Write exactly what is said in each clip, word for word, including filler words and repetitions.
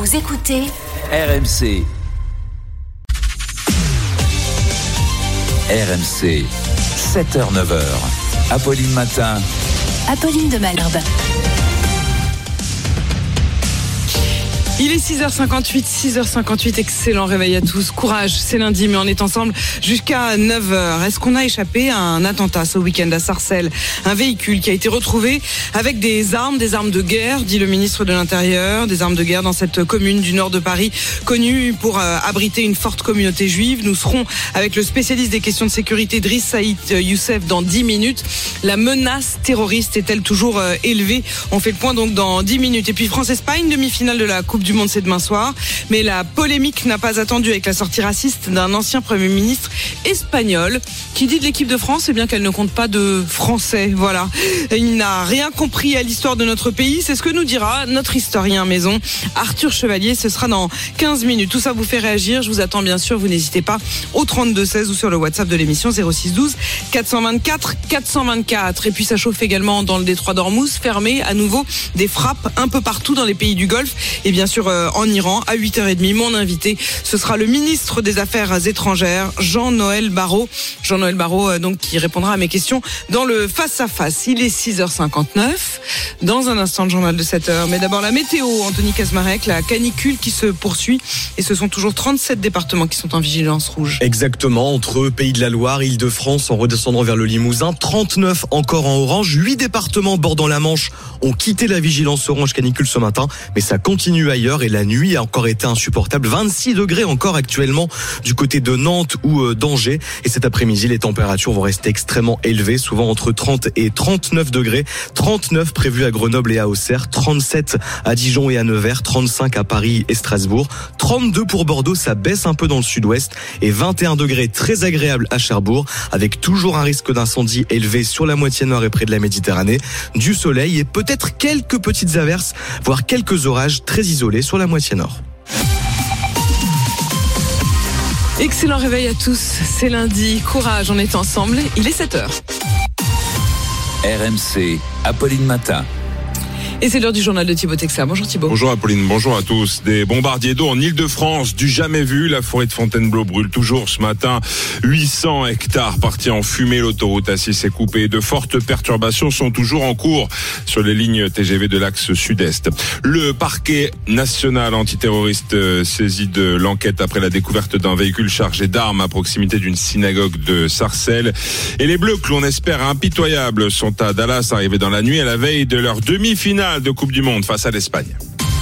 Vous écoutez R M C. R M C, sept heures neuf heures. Apolline Matin. Apolline de Malherbe. Il est six heures cinquante-huit, six heures cinquante-huit, excellent réveil à tous. Courage, c'est lundi, mais on est ensemble jusqu'à neuf heures. Est-ce qu'on a échappé à un attentat ce week-end à Sarcelles? Un véhicule qui a été retrouvé avec des armes, des armes de guerre, dit le ministre de l'Intérieur, des armes de guerre dans cette commune du nord de Paris, connue pour euh, abriter une forte communauté juive. Nous serons avec le spécialiste des questions de sécurité, Driss Saïd Youssef, dans dix minutes. La menace terroriste est-elle toujours euh, élevée? On fait le point donc dans dix minutes. Et puis France-Espagne, demi-finale de la Coupe du Monde, c'est demain soir. Mais la polémique n'a pas attendu avec la sortie raciste d'un ancien Premier ministre espagnol qui dit de l'équipe de France eh bien qu'elle ne compte pas de Français. Voilà. Il n'a rien compris à l'histoire de notre pays. C'est ce que nous dira notre historien maison, Arthur Chevalier. Ce sera dans quinze minutes. Tout ça vous fait réagir. Je vous attends bien sûr. Vous n'hésitez pas au trente-deux seize ou sur le WhatsApp de l'émission zéro six douze quatre cent vingt-quatre quatre cent vingt-quatre. Et puis ça chauffe également dans le détroit d'Ormuz, fermé à nouveau des frappes un peu partout dans les pays du Golfe. Et bien sûr euh, en Iran, à huit heures trente, mon invité, ce sera le ministre des Affaires étrangères, Jean-Noël Barrot. Jean-Noël Barrot, euh, donc, qui répondra à mes questions dans le face-à-face. Il est six heures cinquante-neuf. Dans un instant, le journal de sept heures. Mais d'abord, la météo, Anthony Kazmarek, la canicule qui se poursuit. Et ce sont toujours trente-sept départements qui sont en vigilance rouge. Exactement, entre Pays de la Loire, Île-de-France, en redescendant vers le Limousin. trente-neuf encore en orange. huit départements bordant la Manche ont quitté la vigilance orange canicule ce matin. Mais ça continue ailleurs et la nuit a encore été insupportable. vingt-six degrés encore actuellement du côté de Nantes ou euh, d'Angers. Et cet après-midi, les températures vont rester extrêmement élevées, souvent entre trente et trente-neuf degrés. trente-neuf prévus à Grenoble et à Auxerre, trente-sept à Dijon et à Nevers, trente-cinq à Paris et Strasbourg, trente-deux pour Bordeaux, ça baisse un peu dans le sud-ouest, et vingt et un degrés très agréable à Cherbourg, avec toujours un risque d'incendie élevé sur la moitié nord et près de la Méditerranée, du soleil et peut-être quelques petites averses, voire quelques orages très isolés sur la moitié nord. Excellent réveil à tous, c'est lundi, courage, on est ensemble, il est sept heures. R M C, Apolline Matin. Et c'est l'heure du journal de Thibaut Texer. Bonjour Thibaut. Bonjour Apolline, bonjour à tous. Des bombardiers d'eau en Île-de-France, du jamais vu. La forêt de Fontainebleau brûle toujours ce matin. huit cents hectares partis en fumée. L'autoroute A six est coupée. De fortes perturbations sont toujours en cours sur les lignes T G V de l'axe sud-est. Le parquet national antiterroriste saisit de l'enquête après la découverte d'un véhicule chargé d'armes à proximité d'une synagogue de Sarcelles. Et les Bleus, que l'on espère impitoyables, sont à Dallas, arrivés dans la nuit à la veille de leur demi-finale de Coupe du Monde face à l'Espagne.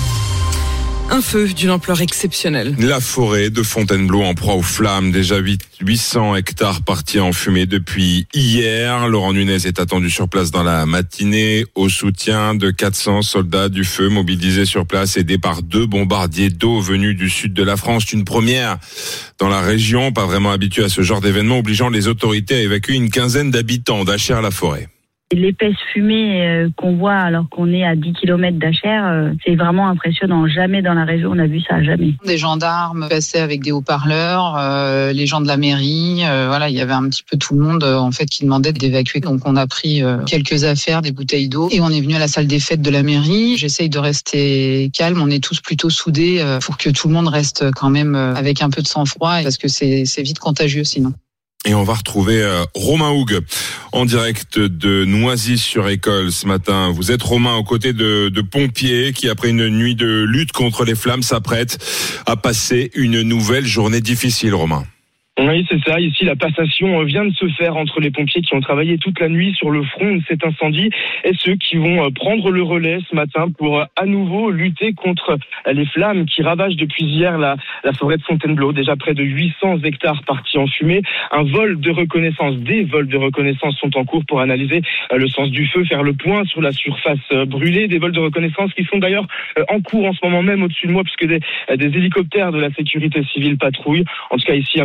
Un feu d'une ampleur exceptionnelle. La forêt de Fontainebleau en proie aux flammes. Déjà huit cents hectares partis en fumée depuis hier. Laurent Nunez est attendu sur place dans la matinée au soutien de quatre cents soldats du feu mobilisés sur place, aidés par deux bombardiers d'eau venus du sud de la France. Une première dans la région, pas vraiment habituée à ce genre d'événement, obligeant les autorités à évacuer une quinzaine d'habitants d'Achères-la-Forêt. L'épaisse fumée euh, qu'on voit alors qu'on est à dix kilomètres d'Achères, euh, c'est vraiment impressionnant. Jamais dans la région on a vu ça, jamais. Des gendarmes passaient avec des haut-parleurs, euh, les gens de la mairie, euh, voilà, il y avait un petit peu tout le monde euh, en fait qui demandait d'évacuer. Donc on a pris euh, quelques affaires, des bouteilles d'eau, et on est venu à la salle des fêtes de la mairie. J'essaye de rester calme, on est tous plutôt soudés euh, pour que tout le monde reste quand même euh, avec un peu de sang-froid, parce que c'est, c'est vite contagieux sinon. Et on va retrouver euh, Romain Hougue en direct de Noisy-sur-École ce matin. Vous êtes Romain aux côtés de, de pompiers qui, après une nuit de lutte contre les flammes, s'apprêtent à passer une nouvelle journée difficile, Romain. Oui, c'est ça. Ici, la passation vient de se faire entre les pompiers qui ont travaillé toute la nuit sur le front de cet incendie et ceux qui vont prendre le relais ce matin pour à nouveau lutter contre les flammes qui ravagent depuis hier la, la forêt de Fontainebleau. Déjà près de huit cents hectares partis en fumée. Un vol de reconnaissance, des vols de reconnaissance sont en cours pour analyser le sens du feu, faire le point sur la surface brûlée. Des vols de reconnaissance qui sont d'ailleurs en cours en ce moment même au-dessus de moi puisque des, des hélicoptères de la sécurité civile patrouillent. En tout cas, ici, un peu plus tôt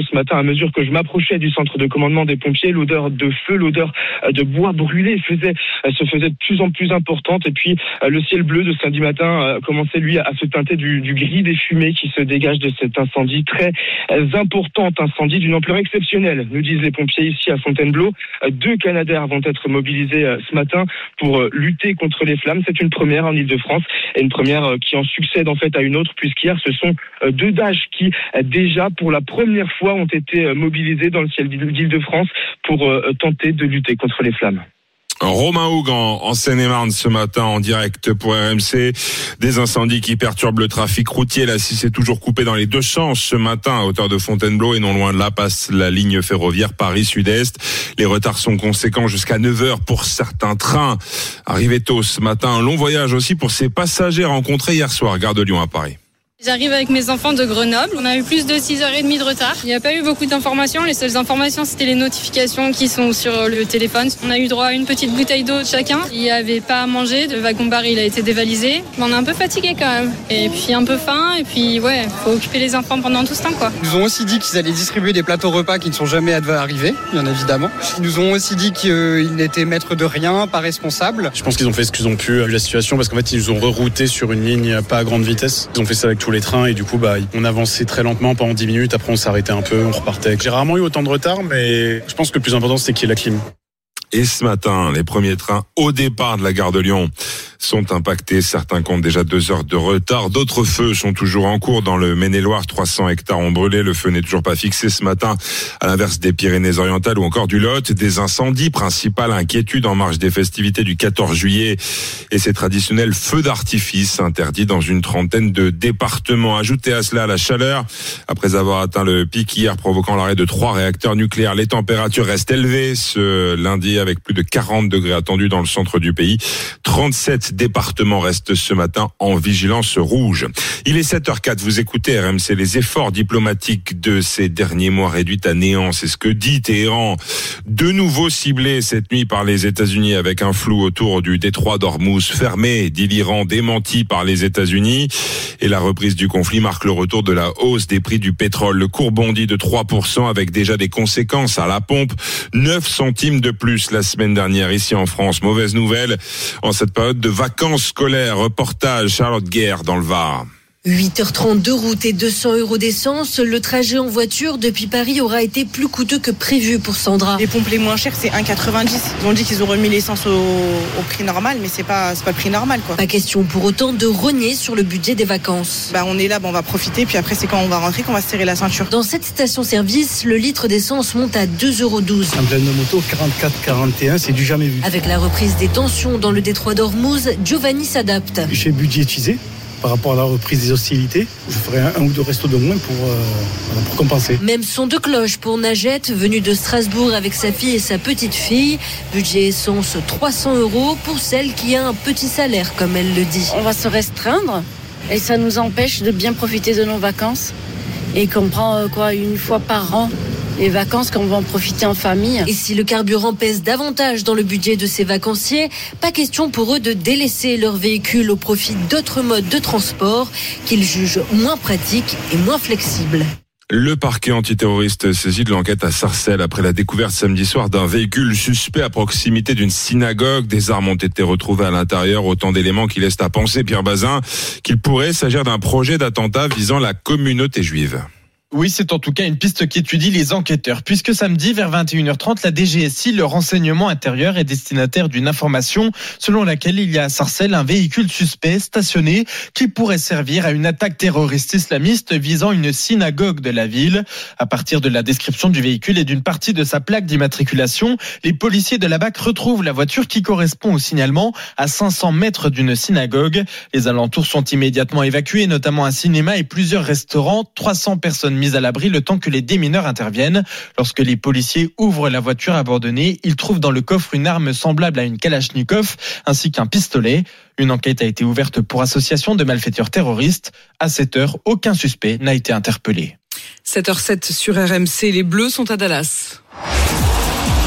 ce matin à mesure que je m'approchais du centre de commandement des pompiers. L'odeur de feu, l'odeur de bois brûlé faisait, se faisait de plus en plus importante. Et puis le ciel bleu de samedi matin commençait lui à se teinter du, du gris des fumées qui se dégagent de cet incendie très important, incendie d'une ampleur exceptionnelle, nous disent les pompiers ici à Fontainebleau. Deux Canadair vont être mobilisés ce matin pour lutter contre les flammes. C'est une première en Ile-de-France et une première qui en succède en fait à une autre, puisqu'hier ce sont deux Dash qui déjà pour la première fois ont été mobilisés dans le ciel d'Ile-de-France pour tenter de lutter contre les flammes. Romain Houg en, en Seine-et-Marne ce matin en direct pour R M C. Des incendies qui perturbent le trafic routier. La six est toujours coupée dans les deux sens ce matin à hauteur de Fontainebleau et non loin de là passe la ligne ferroviaire Paris-Sud-Est. Les retards sont conséquents jusqu'à neuf heures pour certains trains. Arrivés tôt ce matin, un long voyage aussi pour ces passagers rencontrés hier soir, gare de Lyon à Paris. J'arrive avec mes enfants de Grenoble. On a eu plus de six heures trente de retard. Il n'y a pas eu beaucoup d'informations. Les seules informations, c'était les notifications qui sont sur le téléphone. On a eu droit à une petite bouteille d'eau chacun. Il n'y avait pas à manger. Le wagon-bar, il a été dévalisé. On est un peu fatigué quand même. Et puis un peu faim. Et puis, ouais, faut occuper les enfants pendant tout ce temps, quoi. Ils nous ont aussi dit qu'ils allaient distribuer des plateaux repas qui ne sont jamais arrivés, bien évidemment. Ils nous ont aussi dit qu'ils n'étaient maîtres de rien, pas responsables. Je pense qu'ils ont fait ce qu'ils ont pu vu la situation parce qu'en fait, ils nous ont rerouté sur une ligne pas à grande vitesse. Ils ont fait ça avec tous les trains et du coup bah on avançait très lentement pendant dix minutes, après on s'arrêtait un peu, on repartait. J'ai rarement eu autant de retard, mais je pense que le plus important c'est qu'il y ait la clim. Et ce matin, les premiers trains au départ de la gare de Lyon sont impactés. Certains comptent déjà deux heures de retard. D'autres feux sont toujours en cours dans le Maine-et-Loire. trois cents hectares ont brûlé. Le feu n'est toujours pas fixé ce matin. À l'inverse des Pyrénées-Orientales ou encore du Lot, des incendies. Principale inquiétude en marge des festivités du quatorze juillet. Et ces traditionnels feux d'artifice interdits dans une trentaine de départements. Ajoutez à cela la chaleur. Après avoir atteint le pic hier provoquant l'arrêt de trois réacteurs nucléaires, les températures restent élevées ce lundi avec plus de quarante degrés attendus dans le centre du pays. trente-sept départements restent ce matin en vigilance rouge. Il est sept heures quatre, vous écoutez R M C. Les efforts diplomatiques de ces derniers mois réduits à néant, c'est ce que dit Téhéran. De nouveau ciblé cette nuit par les États-Unis avec un flou autour du détroit d'Ormuz fermé, dit l'Iran, démenti par les États-Unis. Et la reprise du conflit marque le retour de la hausse des prix du pétrole. Le cours bondit de trois pour cent avec déjà des conséquences à la pompe. neuf centimes de plus la semaine dernière ici en France. Mauvaise nouvelle en cette période de vacances scolaires. Reportage Charlotte Guerre dans le Var. huit heures trente de route et deux cents euros d'essence. Le trajet en voiture depuis Paris aura été plus coûteux que prévu pour Sandra. Les pompes les moins chères, c'est un virgule quatre-vingt-dix. Ils ont dit qu'ils ont remis l'essence au, au prix normal, mais c'est pas, c'est pas le prix normal, quoi. Pas question pour autant de rogner sur le budget des vacances. Bah, on est là, bah, on va profiter, puis après, c'est quand on va rentrer qu'on va se serrer la ceinture. Dans cette station-service, le litre d'essence monte à deux euros douze. Un plein de moto, quarante-quatre quarante et un, c'est du jamais vu. Avec la reprise des tensions dans le détroit d'Ormuz, Giovanni s'adapte. J'ai budgétisé. Par rapport à la reprise des hostilités, je ferai un, un ou deux restos de moins pour, euh, pour compenser. Même son de cloche pour Najette, venue de Strasbourg avec sa fille et sa petite fille. Budget essence trois cents euros pour celle qui a un petit salaire, comme elle le dit. On va se restreindre et ça nous empêche de bien profiter de nos vacances et qu'on prend euh, quoi une fois par an. Les vacances qu'on va en profiter en famille. Et si le carburant pèse davantage dans le budget de ces vacanciers, pas question pour eux de délaisser leur véhicule au profit d'autres modes de transport qu'ils jugent moins pratiques et moins flexibles. Le parquet antiterroriste saisit de l'enquête à Sarcelles après la découverte samedi soir d'un véhicule suspect à proximité d'une synagogue. Des armes ont été retrouvées à l'intérieur, autant d'éléments qui laissent à penser, Pierre Bazin, qu'il pourrait s'agir d'un projet d'attentat visant la communauté juive. Oui, c'est en tout cas une piste qu'étudient les enquêteurs, puisque samedi, vers vingt et une heures trente, la D G S I, le renseignement intérieur, est destinataire d'une information selon laquelle il y a à Sarcelles un véhicule suspect stationné qui pourrait servir à une attaque terroriste islamiste visant une synagogue de la ville. À partir de la description du véhicule et d'une partie de sa plaque d'immatriculation, les policiers de la B A C retrouvent la voiture qui correspond au signalement à cinq cents mètres d'une synagogue. Les alentours sont immédiatement évacués, notamment un cinéma et plusieurs restaurants. trois cents personnes mises à l'abri le temps que les démineurs interviennent. Lorsque les policiers ouvrent la voiture abandonnée, ils trouvent dans le coffre une arme semblable à une Kalachnikov ainsi qu'un pistolet. Une enquête a été ouverte pour association de malfaiteurs terroristes. À cette heure, aucun suspect n'a été interpellé. sept heures sept sur R M C, les Bleus sont à Dallas. R M C.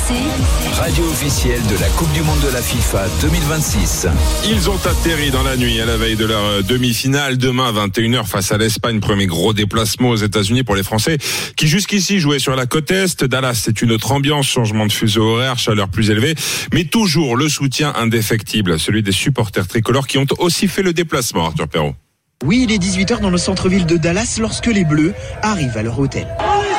C, radio officielle de la Coupe du Monde de la FIFA deux mille vingt-six. Ils ont atterri dans la nuit à la veille de leur demi-finale. Demain, vingt et une heures, face à l'Espagne. Premier gros déplacement aux États-Unis pour les Français qui jusqu'ici jouaient sur la côte Est. Dallas, c'est une autre ambiance. Changement de fuseau horaire, chaleur plus élevée. Mais toujours le soutien indéfectible, celui des supporters tricolores qui ont aussi fait le déplacement, Arthur Perrault. Oui, il est dix-huit heures dans le centre-ville de Dallas lorsque les Bleus arrivent à leur hôtel.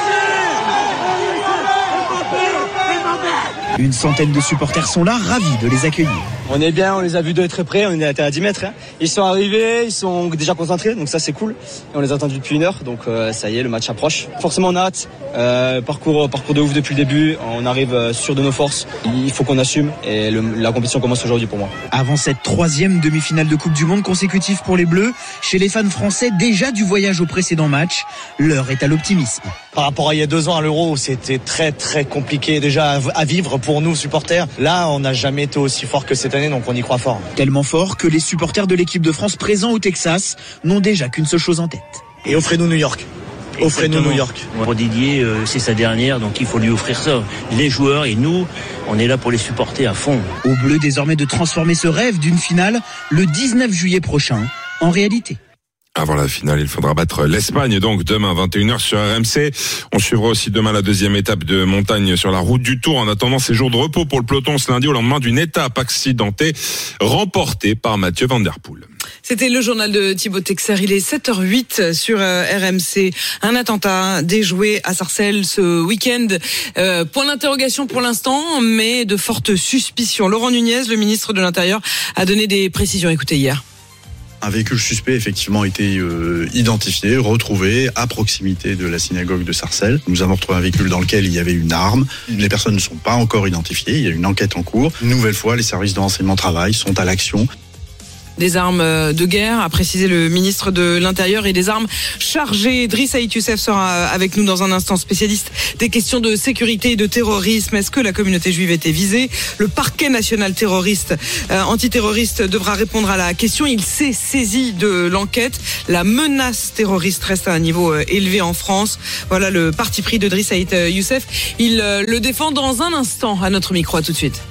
Une centaine de supporters sont là, ravis de les accueillir. On est bien, on les a vus de très près, on était à dix mètres. Hein. Ils sont arrivés, ils sont déjà concentrés, donc ça c'est cool. Et on les a attendus depuis une heure, donc euh, ça y est, le match approche. Forcément on a hâte, euh, parcours, parcours de ouf depuis le début, on arrive euh, sûr de nos forces. Il faut qu'on assume et le, la compétition commence aujourd'hui pour moi. Avant cette troisième demi-finale de Coupe du Monde consécutive pour les Bleus, chez les fans français déjà du voyage au précédent match, l'heure est à l'optimisme. Par rapport à il y a deux ans à l'Euro, c'était très très compliqué déjà à vivre pour nous supporters. Là, on n'a jamais été aussi fort que cette année, donc on y croit fort. Tellement fort que les supporters de l'équipe de France présents au Texas n'ont déjà qu'une seule chose en tête. Et offrez-nous New York. Offrez-nous New York. Pour Didier, euh, c'est sa dernière, donc il faut lui offrir ça. Les joueurs et nous, on est là pour les supporter à fond. Au Bleu désormais de transformer ce rêve d'une finale le dix-neuf juillet prochain en réalité. Avant la finale, il faudra battre l'Espagne, donc demain vingt et une heures sur R M C. On suivra aussi demain la deuxième étape de montagne sur la route du Tour. En attendant, ces jours de repos pour le peloton ce lundi au lendemain d'une étape accidentée remportée par Mathieu Van Der Poel. C'était le journal de Thibaut Texer. Il est sept heures huit sur R M C. Un attentat déjoué à Sarcelles ce week-end. Euh, point d'interrogation pour l'instant, mais de fortes suspicions. Laurent Nunez, le ministre de l'Intérieur, a donné des précisions. Écoutez hier. Un véhicule suspect effectivement a été euh, identifié, retrouvé à proximité de la synagogue de Sarcelles. Nous avons retrouvé un véhicule dans lequel il y avait une arme. Les personnes ne sont pas encore identifiées, il y a une enquête en cours. Une nouvelle fois, les services de renseignement travaillent, sont à l'action. Des armes de guerre, a précisé le ministre de l'Intérieur, et des armes chargées. Driss Saïd Youssef sera avec nous dans un instant, spécialiste des questions de sécurité et de terrorisme. Est-ce que la communauté juive était visée ? Le parquet national terroriste, euh, antiterroriste devra répondre à la question. Il s'est saisi de l'enquête. La menace terroriste reste à un niveau euh, élevé en France. Voilà le parti pris de Driss Saïd Youssef. Il euh, le défend dans un instant à notre micro. À tout de suite.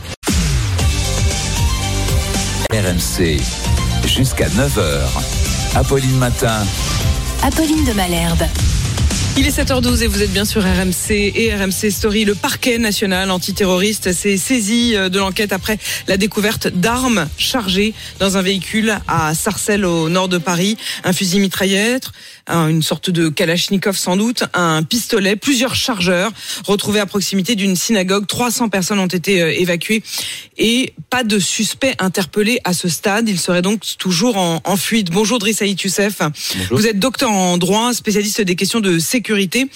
R M C. Jusqu'à neuf heures. Apolline Matin. Apolline de Malherbe. Il est sept heures douze et vous êtes bien sur R M C et R M C Story. Le parquet national antiterroriste s'est saisi de l'enquête après la découverte d'armes chargées dans un véhicule à Sarcelles au nord de Paris. Un fusil mitraillette, une sorte de kalachnikov sans doute, un pistolet, plusieurs chargeurs retrouvés à proximité d'une synagogue. trois cents personnes ont été évacuées et pas de suspect interpellé à ce stade. Il serait donc toujours en, en fuite. Bonjour Driss Saïd Youssef. Bonjour. Vous êtes docteur en droit, spécialiste des questions de sécurité.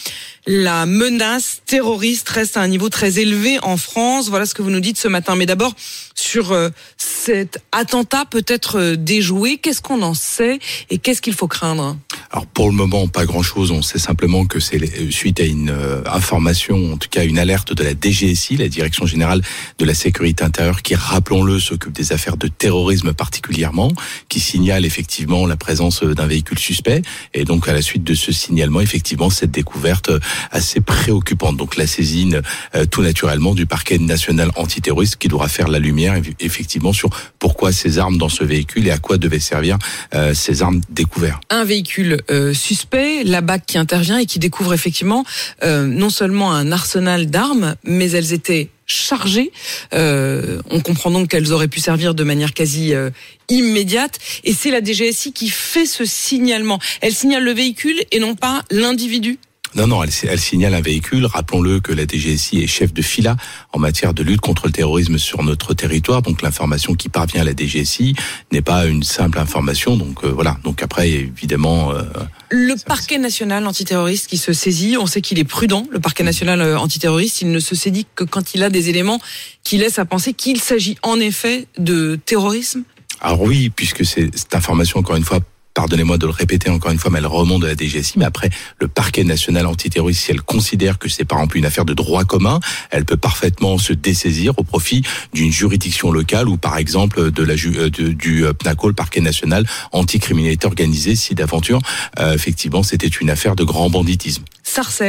La menace terroriste reste à un niveau très élevé en France. Voilà ce que vous nous dites ce matin. Mais d'abord, sur euh, cet attentat peut-être déjoué, qu'est-ce qu'on en sait et qu'est-ce qu'il faut craindre ? Alors pour le moment, pas grand-chose. On sait simplement que c'est suite à une euh, information, en tout cas une alerte de la D G S I, la Direction Générale de la Sécurité Intérieure, qui, rappelons-le, s'occupe des affaires de terrorisme particulièrement, qui signale effectivement la présence d'un véhicule suspect. Et donc à la suite de ce signalement, effectivement, cette découverte assez préoccupante. Donc la saisine euh, tout naturellement du parquet national antiterroriste qui devra faire la lumière effectivement sur pourquoi ces armes dans ce véhicule et à quoi devaient servir euh, ces armes découvertes. Un véhicule euh, suspect, la B A C qui intervient et qui découvre effectivement euh, non seulement un arsenal d'armes, mais elles étaient chargées. Euh, on comprend donc qu'elles auraient pu servir de manière quasi euh, immédiate. Et c'est la D G S I qui fait ce signalement. Elle signale le véhicule et non pas l'individu. Non, non, elle, elle signale un véhicule. Rappelons-le que la D G S I est chef de fila en matière de lutte contre le terrorisme sur notre territoire. Donc l'information qui parvient à la D G S I n'est pas une simple information. Donc euh, voilà. Donc après, évidemment... Euh, le parquet national antiterroriste qui se saisit, on sait qu'il est prudent, le parquet national antiterroriste. Il ne se saisit que quand il a des éléments qui laissent à penser qu'il s'agit en effet de terrorisme. Alors oui, puisque c'est, cette information, encore une fois, pardonnez-moi de le répéter encore une fois, mais elle remonte de la D G S I. Mais après, le parquet national antiterroriste, si elle considère que c'est par exemple une affaire de droit commun, elle peut parfaitement se dessaisir au profit d'une juridiction locale ou par exemple de la ju- de, du P N A C O, le parquet national anticriminalité organisée, si d'aventure, euh, effectivement, c'était une affaire de grand banditisme. Sarcelles,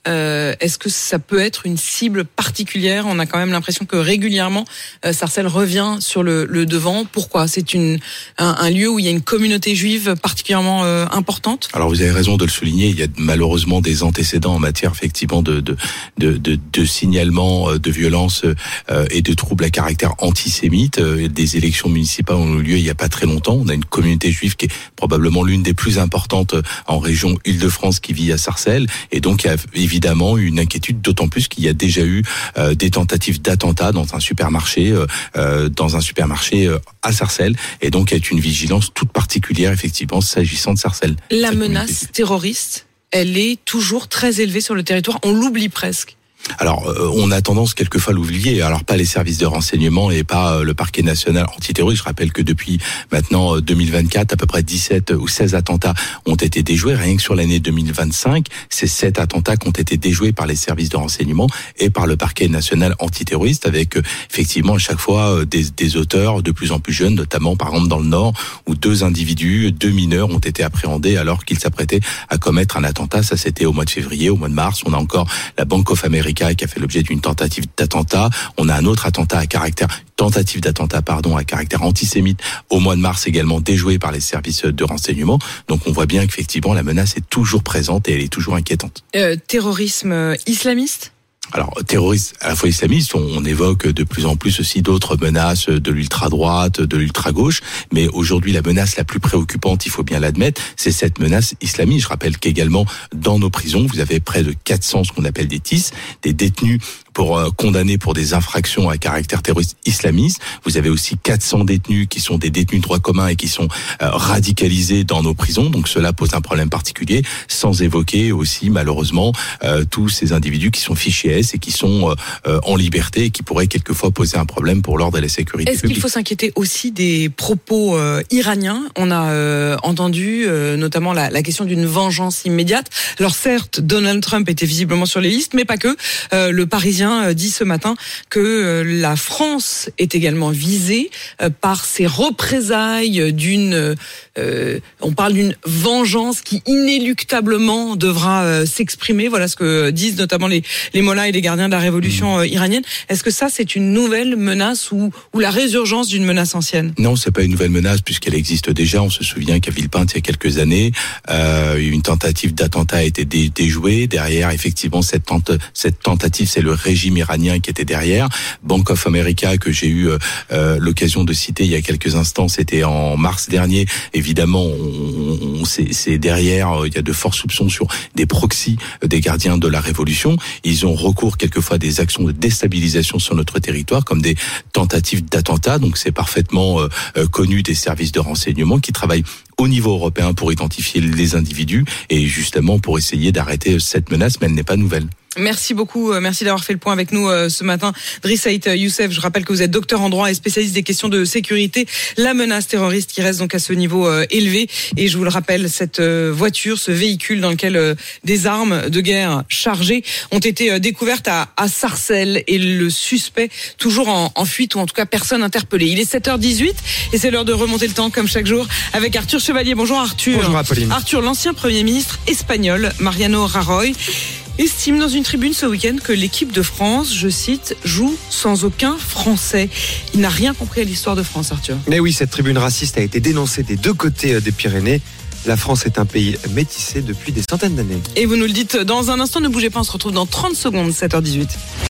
euh, est-ce que ça peut être une cible particulière? On a quand même l'impression que régulièrement, euh, Sarcelles revient sur le, le devant. Pourquoi? C'est une, un, un lieu où il y a une communauté juive particulièrement euh, importante? Alors vous avez raison de le souligner, il y a malheureusement des antécédents en matière effectivement de, de, de, de, de signalement de violences euh, et de troubles à caractère antisémite. Euh, des élections municipales ont eu lieu il n'y a pas très longtemps. On a une communauté juive qui est probablement l'une des plus importantes en région Île-de-France qui vit à Sarcelles. Et donc il y a évidemment une inquiétude, d'autant plus qu'il y a déjà eu euh, des tentatives d'attentats dans un supermarché, euh, dans un supermarché euh, à Sarcelles. Et donc il y a une vigilance toute particulière effectivement s'agissant de Sarcelles. La menace terroriste, elle est toujours très élevée sur le territoire. On l'oublie presque. Alors, euh, on a tendance quelquefois à l'oublier. Alors, pas les services de renseignement et pas euh, le parquet national antiterroriste. Je rappelle que depuis maintenant euh, deux mille vingt-quatre, à peu près dix-sept ou seize attentats ont été déjoués. Rien que sur l'année deux mille vingt-cinq, c'est sept attentats qui ont été déjoués par les services de renseignement et par le parquet national antiterroriste, avec euh, effectivement à chaque fois euh, des, des auteurs de plus en plus jeunes, notamment par exemple dans le Nord, où deux individus, deux mineurs ont été appréhendés alors qu'ils s'apprêtaient à commettre un attentat. Ça, c'était au mois de février. Au mois de mars, on a encore la Bank of America qui a fait l'objet d'une tentative d'attentat. On a un autre attentat à caractère, tentative d'attentat, pardon, à caractère antisémite au mois de mars également déjoué par les services de renseignement. Donc on voit bien qu'effectivement la menace est toujours présente et elle est toujours inquiétante. Euh, terrorisme islamiste ? Alors, terroristes à la fois islamistes, on, on évoque de plus en plus aussi d'autres menaces de l'ultra-droite, de l'ultra-gauche, mais aujourd'hui la menace la plus préoccupante, il faut bien l'admettre, c'est cette menace islamiste. Je rappelle qu'également dans nos prisons, vous avez près de quatre cents, ce qu'on appelle des T I S, des détenus pour euh, condamnés pour des infractions à caractère terroriste islamiste. Vous avez aussi quatre cents détenus qui sont des détenus de droit commun et qui sont euh, radicalisés dans nos prisons. Donc cela pose un problème particulier, sans évoquer aussi malheureusement euh, tous ces individus qui sont fichés S et qui sont euh, en liberté et qui pourraient quelquefois poser un problème pour l'ordre et la sécurité Est-ce publique. qu'il faut s'inquiéter aussi des propos euh, iraniens? On a euh, entendu euh, notamment la, la question d'une vengeance immédiate. Alors certes, Donald Trump était visiblement sur les listes, mais pas que. Euh, le Parisien dit ce matin que la France est également visée par ces représailles d'une, euh, on parle d'une vengeance qui inéluctablement devra s'exprimer. Voilà ce que disent notamment les, les mollahs et les gardiens de la révolution iranienne. Est-ce que ça, c'est une nouvelle menace ou, ou la résurgence d'une menace ancienne? Non, c'est pas une nouvelle menace puisqu'elle existe déjà. On se souvient qu'à Villepinte, il y a quelques années, euh, une tentative d'attentat a été dé- déjouée. Derrière, effectivement, cette, tente, cette tentative, c'est le régime iranien qui était derrière. Bank of America, que j'ai eu euh, l'occasion de citer il y a quelques instants, c'était en mars dernier. Évidemment, on, on, c'est, c'est derrière, il y a de forts soupçons sur des proxys des gardiens de la révolution. Ils ont recours quelquefois à des actions de déstabilisation sur notre territoire, comme des tentatives d'attentat. Donc c'est parfaitement euh, connu des services de renseignement qui travaillent au niveau européen pour identifier les individus et justement pour essayer d'arrêter cette menace, mais elle n'est pas nouvelle. Merci beaucoup, merci d'avoir fait le point avec nous ce matin. Driss Saïd Youssef, je rappelle que vous êtes docteur en droit et spécialiste des questions de sécurité. La menace terroriste qui reste donc à ce niveau élevé. Et je vous le rappelle, cette voiture, ce véhicule dans lequel des armes de guerre chargées ont été découvertes à, à Sarcelles et le suspect toujours en, en fuite ou en tout cas personne interpellé. Il est sept heures dix-huit et c'est l'heure de remonter le temps comme chaque jour avec Arthur Chevalier. Bonjour Arthur. Bonjour Apolline. Arthur, l'ancien Premier ministre espagnol Mariano Rajoy estime dans une tribune ce week-end que l'équipe de France, je cite, joue sans aucun Français. Il n'a rien compris à l'histoire de France, Arthur. Mais oui, cette tribune raciste a été dénoncée des deux côtés des Pyrénées. La France est un pays métissé depuis des centaines d'années. Et vous nous le dites dans un instant, ne bougez pas, on se retrouve dans trente secondes, sept heures dix-huit.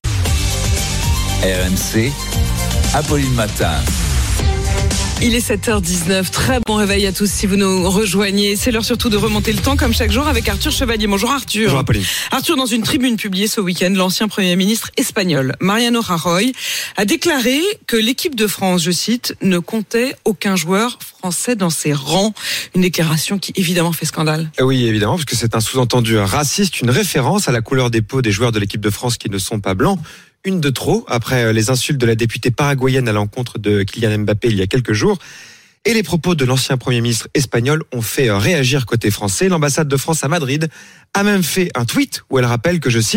R M C, Apolline Matin. Il est sept heures dix-neuf, très bon réveil à tous si vous nous rejoignez. C'est l'heure surtout de remonter le temps comme chaque jour avec Arthur Chevalier. Bonjour Arthur. Bonjour Apolline. Arthur, dans une tribune publiée ce week-end, l'ancien Premier ministre espagnol Mariano Rajoy a déclaré que l'équipe de France, je cite, ne comptait aucun joueur français dans ses rangs. Une déclaration qui évidemment fait scandale. Oui, évidemment, parce que c'est un sous-entendu raciste, une référence à la couleur des peaux des joueurs de l'équipe de France qui ne sont pas blancs. Une de trop, après les insultes de la députée paraguayenne à l'encontre de Kylian Mbappé il y a quelques jours. Et les propos de l'ancien Premier ministre espagnol ont fait réagir côté français. L'ambassade de France à Madrid a même fait un tweet où elle rappelle que, je cite,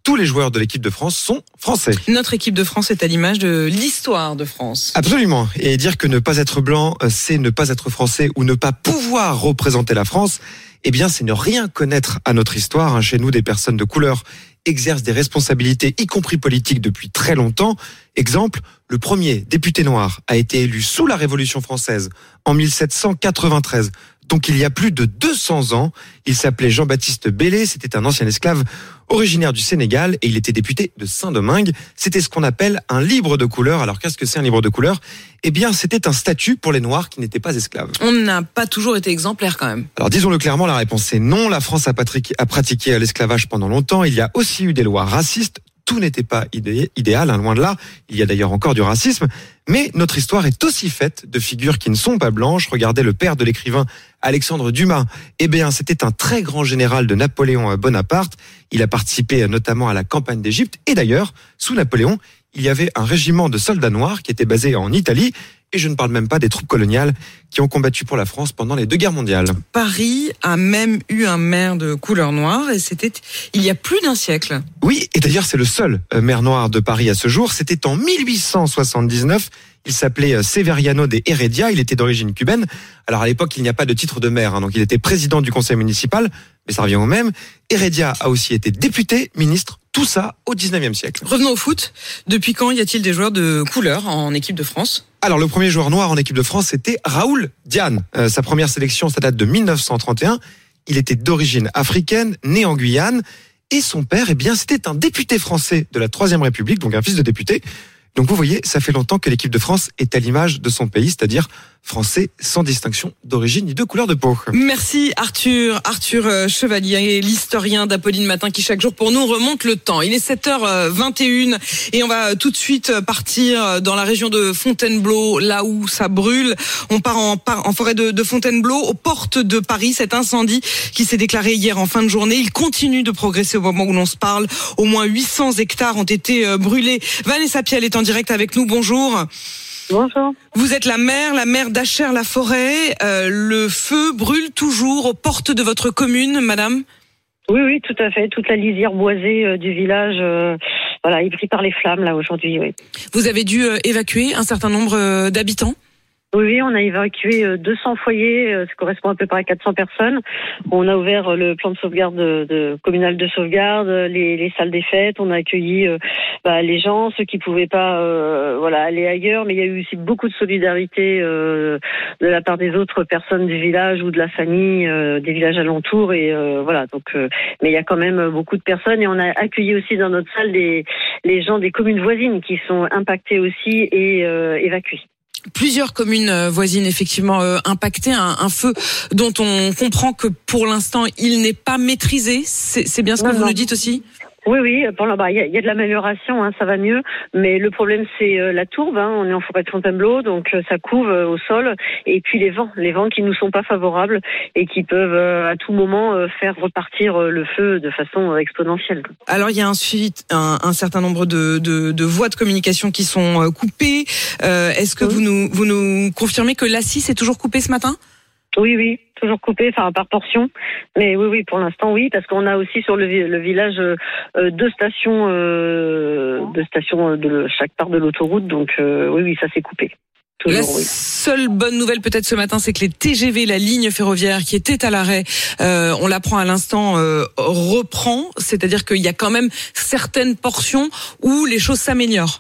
tous les joueurs de l'équipe de France sont français. Notre équipe de France est à l'image de l'histoire de France. Absolument. Et dire que ne pas être blanc, c'est ne pas être français ou ne pas pouvoir représenter la France, eh bien, c'est ne rien connaître à notre histoire. Chez nous, des personnes de couleur exercent des responsabilités, y compris politiques, depuis très longtemps. Exemple, le premier député noir a été élu sous la Révolution française en mille sept cent quatre-vingt-treize. Donc il y a plus de deux cents ans, il s'appelait Jean-Baptiste Bellé, c'était un ancien esclave originaire du Sénégal et il était député de Saint-Domingue. C'était ce qu'on appelle un libre de couleur. Alors qu'est-ce que c'est un libre de couleur ? Eh bien, c'était un statut pour les Noirs qui n'étaient pas esclaves. On n'a pas toujours été exemplaire quand même. Alors disons-le clairement, la réponse est non. La France a pratiqué l'esclavage pendant longtemps. Il y a aussi eu des lois racistes. Tout n'était pas idé- idéal, hein, loin de là. Il y a d'ailleurs encore du racisme. Mais notre histoire est aussi faite de figures qui ne sont pas blanches. Regardez le père de l'écrivain Alexandre Dumas. Eh bien, c'était un très grand général de Napoléon Bonaparte. Il a participé notamment à la campagne d'Égypte. Et d'ailleurs, sous Napoléon, il y avait un régiment de soldats noirs qui était basé en Italie. Et je ne parle même pas des troupes coloniales qui ont combattu pour la France pendant les deux guerres mondiales. Paris a même eu un maire de couleur noire et c'était il y a plus d'un siècle. Oui, et d'ailleurs c'est le seul maire noir de Paris à ce jour. C'était en mille huit cent soixante-dix-neuf. Il s'appelait Severiano de Heredia, il était d'origine cubaine. Alors à l'époque, il n'y a pas de titre de maire, hein, donc il était président du conseil municipal, mais ça revient au même. Heredia a aussi été député, ministre, tout ça au dix-neuvième siècle. Revenons au foot. Depuis quand y a-t-il des joueurs de couleur en équipe de France ? Alors le premier joueur noir en équipe de France, c'était Raoul Diane. Euh, sa première sélection, ça date de mille neuf cent trente et un. Il était d'origine africaine, né en Guyane. Et son père, eh bien, c'était un député français de la Troisième République, donc un fils de député. Donc vous voyez, ça fait longtemps que l'équipe de France est à l'image de son pays, c'est-à-dire français sans distinction d'origine ni de couleur de peau. Merci Arthur, Arthur Chevalier, l'historien d'Apolline Matin qui chaque jour pour nous remonte le temps. Il est sept heures vingt et une et on va tout de suite partir dans la région de Fontainebleau, là où ça brûle. On part en, en forêt de, de Fontainebleau, aux portes de Paris. Cet incendie qui s'est déclaré hier en fin de journée, il continue de progresser au moment où l'on se parle. Au moins huit cents hectares ont été brûlés. Vanessa Piel est en direct avec nous. Bonjour. Bonjour. Vous êtes la maire, la maire d'Achères-la-Forêt. Euh, le feu brûle toujours aux portes de votre commune, madame ? Oui, oui, tout à fait. Toute la lisière boisée euh, du village, euh, voilà, est pris par les flammes, là, aujourd'hui, oui. Vous avez dû euh, évacuer un certain nombre euh, d'habitants ? Oui, oui, on a évacué deux cents foyers, ça correspond à peu près à quatre cents personnes. On a ouvert le plan de sauvegarde de, de communal de sauvegarde, les, les salles des fêtes. On a accueilli euh, bah, les gens, ceux qui pouvaient pas, euh, voilà, aller ailleurs. Mais il y a eu aussi beaucoup de solidarité euh, de la part des autres personnes du village ou de la famille, euh, des villages alentours. Et euh, voilà. Donc, euh, mais il y a quand même beaucoup de personnes. Et on a accueilli aussi dans notre salle des les gens des communes voisines qui sont impactés aussi et euh, évacués. Plusieurs communes voisines effectivement euh, impactées, un, un feu dont on comprend que pour l'instant il n'est pas maîtrisé. C'est, c'est bien ce que non, vous non. nous dites aussi ? Oui, oui, il bah, y, a, y a de l'amélioration, hein, ça va mieux, mais le problème c'est euh, la tourbe, hein, on est en forêt de Fontainebleau, donc euh, ça couve euh, au sol, et puis les vents, les vents qui nous sont pas favorables et qui peuvent euh, à tout moment euh, faire repartir euh, le feu de façon euh, exponentielle. Alors il y a ensuite un, un certain nombre de, de, de voies de communication qui sont euh, coupées. Euh, est-ce que oui. vous nous vous nous confirmez que l'A six est toujours coupée ce matin ? Oui, oui, toujours coupé, enfin par portion. Mais oui, oui, pour l'instant, oui, parce qu'on a aussi sur le, le village euh, deux stations, euh, deux stations de chaque part de l'autoroute. Donc euh, oui, oui, ça s'est coupé. Toujours, la oui. seule bonne nouvelle peut-être ce matin, c'est que les T G V, la ligne ferroviaire qui était à l'arrêt, euh, on l'apprend à l'instant, euh, reprend. C'est-à-dire qu'il y a quand même certaines portions où les choses s'améliorent.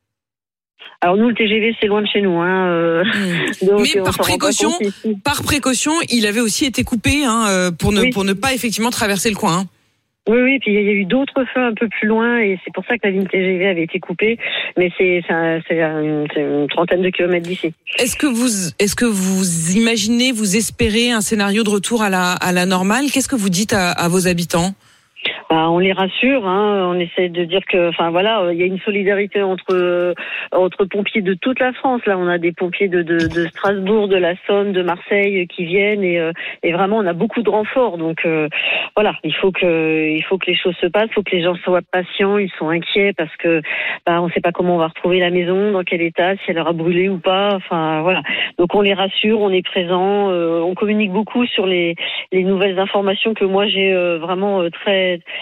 Alors nous, le T G V, c'est loin de chez nous. Hein, euh, mmh. donc, mais par précaution, par précaution, il avait aussi été coupé hein, pour ne oui. pour ne pas effectivement traverser le coin. Hein. Oui, oui, puis il y a eu d'autres feux un peu plus loin et c'est pour ça que la ligne T G V avait été coupée. Mais c'est c'est, un, c'est, un, c'est une trentaine de kilomètres d'ici. Est-ce que vous est-ce que vous imaginez, vous espérez un scénario de retour à la à la normale ? Qu'est-ce que vous dites à, à vos habitants ? Bah, on les rassure, hein, on essaie de dire que, enfin voilà, il y a une solidarité entre euh, entre pompiers de toute la France. Là, on a des pompiers de, de, de Strasbourg, de la Somme, de Marseille qui viennent et, euh, et vraiment on a beaucoup de renforts. Donc euh, voilà, il faut que il faut que les choses se passent, il faut que les gens soient patients. Ils sont inquiets parce que bah, on ne sait pas comment on va retrouver la maison, dans quel état, si elle aura brûlé ou pas. Enfin voilà, donc on les rassure, on est présent, euh, on communique beaucoup sur les les nouvelles informations que moi j'ai euh, vraiment euh, très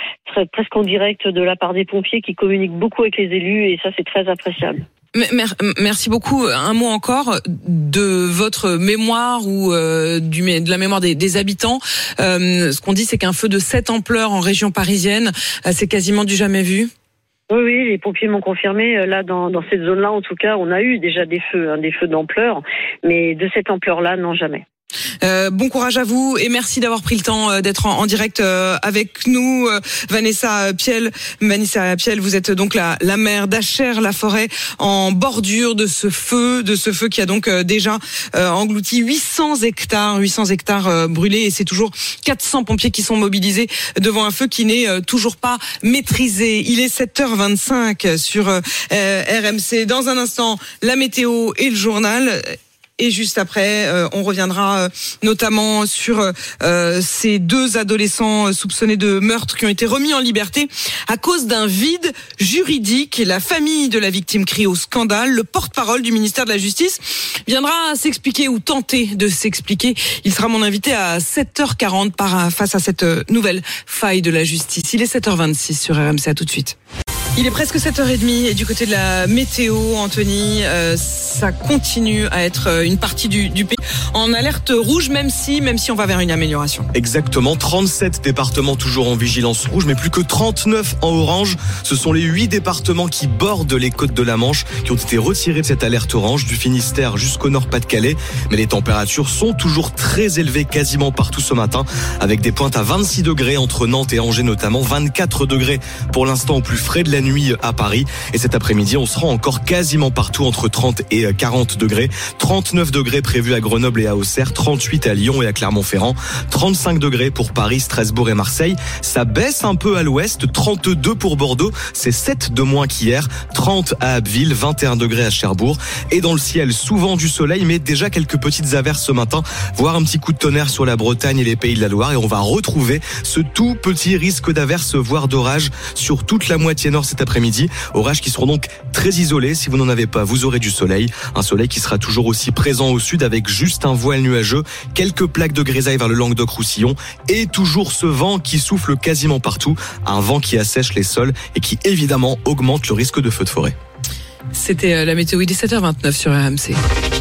très, presque en direct de la part des pompiers qui communiquent beaucoup avec les élus et ça c'est très appréciable. Merci beaucoup. Un mot encore de votre mémoire ou euh, du, de la mémoire des, des habitants. Euh, ce qu'on dit, c'est qu'un feu de cette ampleur en région parisienne, c'est quasiment du jamais vu. Oui, oui, les pompiers m'ont confirmé. Là, dans, dans cette zone-là, en tout cas, on a eu déjà des feux, hein, des feux d'ampleur, mais de cette ampleur-là, non, jamais. Euh, bon courage à vous et merci d'avoir pris le temps euh, d'être en, en direct euh, avec nous, euh, Vanessa Piel. Vanessa Piel, vous êtes donc la, la maire d'Achères-la-Forêt, en bordure de ce feu, de ce feu qui a donc euh, déjà euh, englouti huit cents hectares, huit cents hectares euh, brûlés, et c'est toujours quatre cents pompiers qui sont mobilisés devant un feu qui n'est euh, toujours pas maîtrisé. Il est sept heures vingt-cinq sur euh, R M C. Dans un instant, la météo et le journal. Et juste après, euh, on reviendra euh, notamment sur euh, ces deux adolescents soupçonnés de meurtre qui ont été remis en liberté à cause d'un vide juridique. La famille de la victime crie au scandale. Le porte-parole du ministère de la Justice viendra s'expliquer ou tenter de s'expliquer. Il sera mon invité à sept heures quarante par, face à cette nouvelle faille de la justice. Il est sept heures vingt-six sur R M C. À tout de suite. Il est presque sept heures trente et du côté de la météo, Anthony, euh, ça continue à être une partie du, du pays en alerte rouge, même si, même si on va vers une amélioration. Exactement, trente-sept départements toujours en vigilance rouge, mais plus que trente-neuf en orange. Ce sont les huit départements qui bordent les côtes de la Manche qui ont été retirés de cette alerte orange, du Finistère jusqu'au Nord-Pas-de-Calais. Mais les températures sont toujours très élevées quasiment partout ce matin, avec des pointes à vingt-six degrés entre Nantes et Angers notamment, vingt-quatre degrés pour l'instant au plus frais de la nuit à Paris. Et cet après-midi, on sera encore quasiment partout entre trente et quarante degrés. trente-neuf degrés prévus à Grenoble et à Auxerre, trente-huit à Lyon et à Clermont-Ferrand, trente-cinq degrés pour Paris, Strasbourg et Marseille. Ça baisse un peu à l'ouest, trente-deux pour Bordeaux, c'est sept de moins qu'hier, trente à Abbeville, vingt et un degrés à Cherbourg. Et dans le ciel, souvent du soleil, mais déjà quelques petites averses ce matin, voire un petit coup de tonnerre sur la Bretagne et les Pays de la Loire. Et on va retrouver ce tout petit risque d'averses, voire d'orage sur toute la moitié nord cet après-midi. Orages qui seront donc très isolés. Si vous n'en avez pas, vous aurez du soleil. Un soleil qui sera toujours aussi présent au sud avec juste un voile nuageux, quelques plaques de grisaille vers le Languedoc-Roussillon et toujours ce vent qui souffle quasiment partout. Un vent qui assèche les sols et qui évidemment augmente le risque de feux de forêt. C'était la météo, il est sept heures vingt-neuf sur R M C.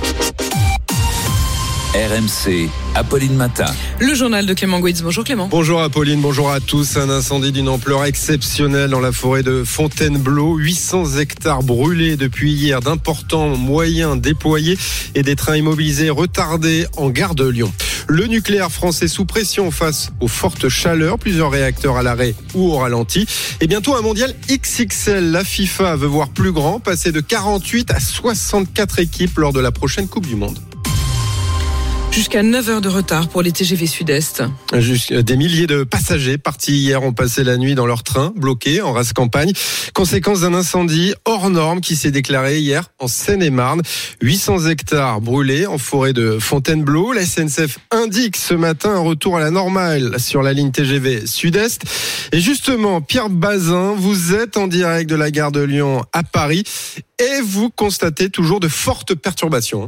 R M C, Apolline Matin. Le journal de Clément Gouitz. Bonjour Clément. Bonjour Apolline, bonjour à tous. Un incendie d'une ampleur exceptionnelle dans la forêt de Fontainebleau. huit cents hectares brûlés depuis hier, d'importants moyens déployés et des trains immobilisés retardés en gare de Lyon. Le nucléaire français sous pression face aux fortes chaleurs, plusieurs réacteurs à l'arrêt ou au ralenti. Et bientôt un mondial X X L. La FIFA veut voir plus grand, passer de quarante-huit à soixante-quatre équipes lors de la prochaine Coupe du Monde. Jusqu'à neuf heures de retard pour les T G V Sud-Est. Des milliers de passagers partis hier ont passé la nuit dans leur train, bloqués en race campagne. Conséquence d'un incendie hors norme qui s'est déclaré hier en Seine-et-Marne. huit cents hectares brûlés en forêt de Fontainebleau. La S N C F indique ce matin un retour à la normale sur la ligne T G V Sud-Est. Et justement, Pierre Bazin, vous êtes en direct de la gare de Lyon à Paris et vous constatez toujours de fortes perturbations.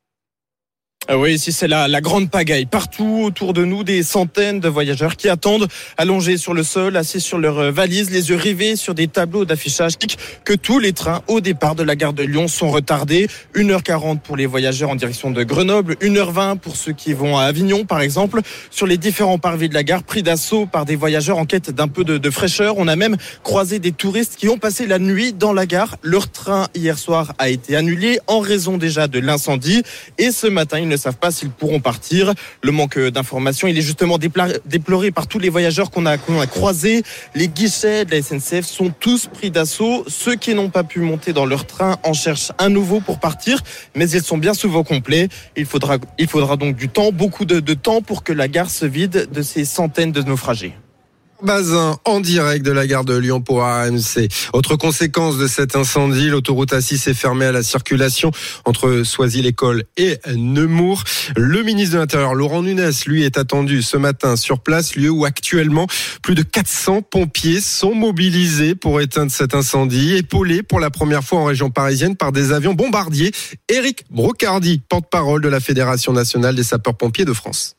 Ah oui, ici c'est la, la grande pagaille. Partout autour de nous, des centaines de voyageurs qui attendent, allongés sur le sol, assis sur leurs valises, les yeux rivés sur des tableaux d'affichage que tous les trains au départ de la gare de Lyon sont retardés. une heure quarante pour les voyageurs en direction de Grenoble, une heure vingt pour ceux qui vont à Avignon par exemple. Sur les différents parvis de la gare, pris d'assaut par des voyageurs en quête d'un peu de, de fraîcheur. On a même croisé des touristes qui ont passé la nuit dans la gare. Leur train hier soir a été annulé en raison déjà de l'incendie. Et ce matin, ils ne savent pas s'ils pourront partir. Le manque d'informations, il est justement déploré par tous les voyageurs qu'on a, qu'on a croisés. Les guichets de la S N C F sont tous pris d'assaut. Ceux qui n'ont pas pu monter dans leur train en cherchent un nouveau pour partir, mais ils sont bien souvent complets. Il faudra, il faudra donc du temps, beaucoup de, de temps pour que la gare se vide de ces centaines de naufragés. Bazin en direct de la gare de Lyon pour R M C. Autre conséquence de cet incendie, l'autoroute A six est fermée à la circulation entre Soisy-l'École et Nemours. Le ministre de l'Intérieur, Laurent Nunez, lui, est attendu ce matin sur place, lieu où actuellement plus de quatre cents pompiers sont mobilisés pour éteindre cet incendie, épaulés pour la première fois en région parisienne par des avions bombardiers. Éric Brocardi, porte-parole de la Fédération nationale des sapeurs-pompiers de France.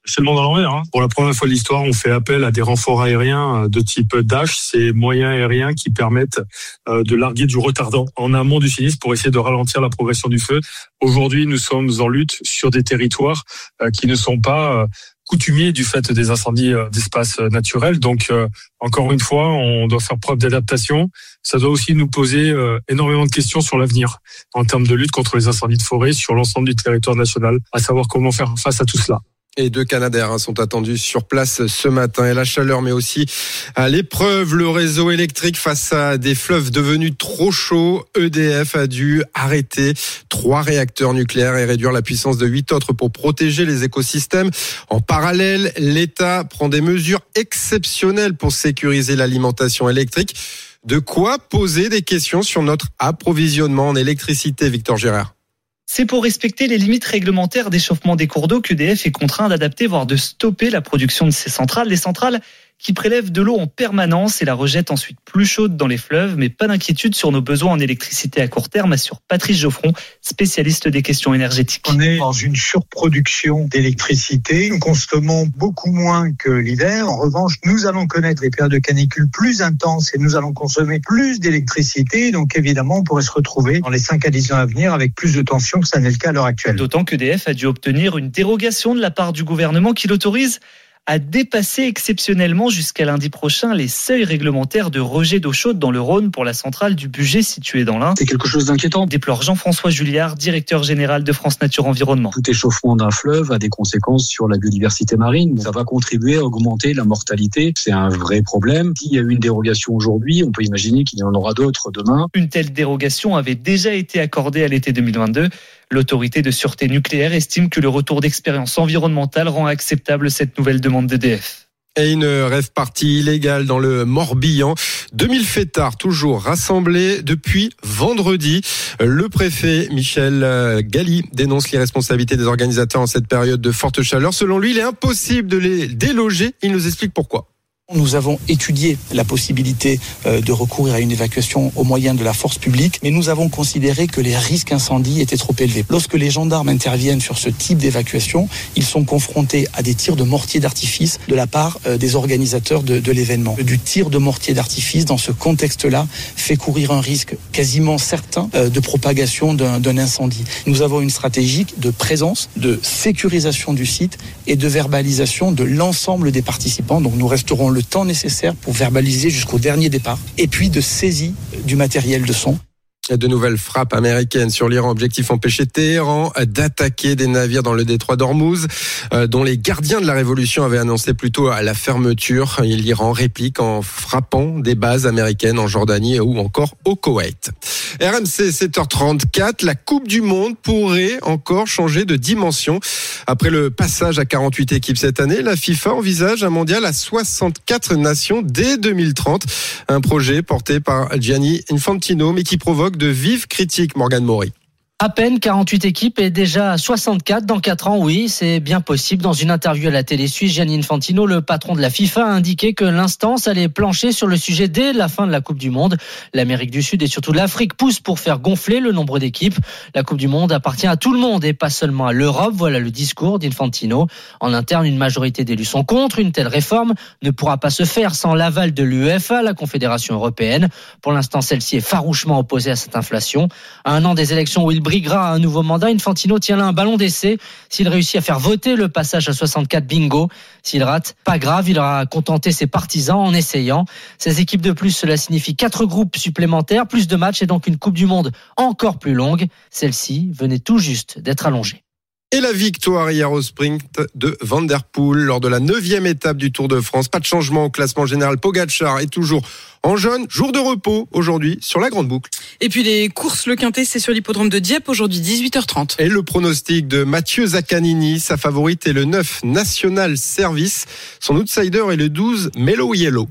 C'est le monde à l'envers. Hein. Pour la première fois de l'histoire, on fait appel à des renforts aériens de type Dash, ces moyens aériens qui permettent de larguer du retardant en amont du sinistre pour essayer de ralentir la progression du feu. Aujourd'hui, nous sommes en lutte sur des territoires qui ne sont pas coutumiers du fait des incendies d'espaces naturels. Donc, euh, encore une fois, on doit faire preuve d'adaptation. Ça doit aussi nous poser euh, énormément de questions sur l'avenir en termes de lutte contre les incendies de forêt sur l'ensemble du territoire national, à savoir comment faire face à tout cela. Et deux Canadair hein, sont attendus sur place ce matin. Et la chaleur, mais aussi à l'épreuve, le réseau électrique face à des fleuves devenus trop chauds. E D F a dû arrêter trois réacteurs nucléaires et réduire la puissance de huit autres pour protéger les écosystèmes. En parallèle, l'État prend des mesures exceptionnelles pour sécuriser l'alimentation électrique. De quoi poser des questions sur notre approvisionnement en électricité, Victor Gérard. C'est pour respecter les limites réglementaires d'échauffement des cours d'eau qu'E D F est contraint d'adapter, voire de stopper la production de ces centrales. Les centrales qui prélèvent de l'eau en permanence et la rejettent ensuite plus chaude dans les fleuves. Mais pas d'inquiétude sur nos besoins en électricité à court terme, assure Patrice Geoffron, spécialiste des questions énergétiques. On est dans une surproduction d'électricité. Nous consommons beaucoup moins que l'hiver. En revanche, nous allons connaître des périodes de canicule plus intenses et nous allons consommer plus d'électricité. Donc évidemment, on pourrait se retrouver dans les cinq à dix ans à venir avec plus de tensions que ça n'est le cas à l'heure actuelle. D'autant qu'E D F a dû obtenir une dérogation de la part du gouvernement qui l'autorise à dépasser exceptionnellement jusqu'à lundi prochain les seuils réglementaires de rejet d'eau chaude dans le Rhône pour la centrale du Bugey située dans l'Ain. C'est quelque chose d'inquiétant, déplore Jean-François Julliard, directeur général de France Nature Environnement. Tout échauffement d'un fleuve a des conséquences sur la biodiversité marine. Ça va contribuer à augmenter la mortalité. C'est un vrai problème. S'il y a eu une dérogation aujourd'hui, on peut imaginer qu'il y en aura d'autres demain. Une telle dérogation avait déjà été accordée à l'été deux mille vingt-deux. L'autorité de sûreté nucléaire estime que le retour d'expérience environnementale rend acceptable cette nouvelle demande d'E D F. Et une rave-party illégale dans le Morbihan. deux mille fêtards toujours rassemblés depuis vendredi. Le préfet Michel Galli dénonce l'irresponsabilité des organisateurs en cette période de forte chaleur. Selon lui, il est impossible de les déloger. Il nous explique pourquoi. Nous avons étudié la possibilité de recourir à une évacuation au moyen de la force publique, mais nous avons considéré que les risques incendie étaient trop élevés. Lorsque les gendarmes interviennent sur ce type d'évacuation, ils sont confrontés à des tirs de mortier d'artifice de la part des organisateurs de, de l'événement. Du tir de mortier d'artifice, dans ce contexte-là, fait courir un risque quasiment certain de propagation d'un, d'un incendie. Nous avons une stratégie de présence, de sécurisation du site et de verbalisation de l'ensemble des participants. Donc nous resterons le temps nécessaire pour verbaliser jusqu'au dernier départ, et puis de saisie du matériel de son. De nouvelles frappes américaines sur l'Iran. Objectif empêcher Téhéran d'attaquer des navires dans le détroit d'Ormuz, dont les gardiens de la révolution avaient annoncé plutôt la fermeture. L'Iran réplique en frappant des bases américaines en Jordanie ou encore au Koweït. R M C sept heures trente-quatre, la Coupe du Monde pourrait encore changer de dimension. Après le passage à quarante-huit équipes cette année, la FIFA envisage un mondial à soixante-quatre nations dès deux mille trente. Un projet porté par Gianni Infantino, mais qui provoque de vives critiques, Morgane Maury. À peine quarante-huit équipes et déjà soixante-quatre dans quatre ans, oui, c'est bien possible. Dans une interview à la télé suisse, Gianni Infantino, le patron de la FIFA, a indiqué que l'instance allait plancher sur le sujet dès la fin de la Coupe du Monde. L'Amérique du Sud et surtout l'Afrique poussent pour faire gonfler le nombre d'équipes. La Coupe du Monde appartient à tout le monde et pas seulement à l'Europe. Voilà le discours d'Infantino. En interne, une majorité d'élus sont contre. Une telle réforme ne pourra pas se faire sans l'aval de l'UEFA, la Confédération européenne. Pour l'instant, celle-ci est farouchement opposée à cette inflation. À un an des élections où il briguera un nouveau mandat, Infantino tient là un ballon d'essai. S'il réussit à faire voter le passage à soixante-quatre, bingo. S'il rate, pas grave, il aura contenté ses partisans en essayant. Ces équipes de plus, cela signifie quatre groupes supplémentaires, plus de matchs et donc une Coupe du Monde encore plus longue. Celle-ci venait tout juste d'être allongée. Et la victoire hier au sprint de Van der Poel lors de la neuvième étape du Tour de France. Pas de changement au classement général. Pogačar est toujours en jaune. Jour de repos aujourd'hui sur la Grande Boucle. Et puis les courses, le Quintet, c'est sur l'hippodrome de Dieppe aujourd'hui, dix-huit heures trente. Et le pronostic de Mathieu Zaccanini. Sa favorite est le neuf National Service. Son outsider est le douze Mellow Yellow.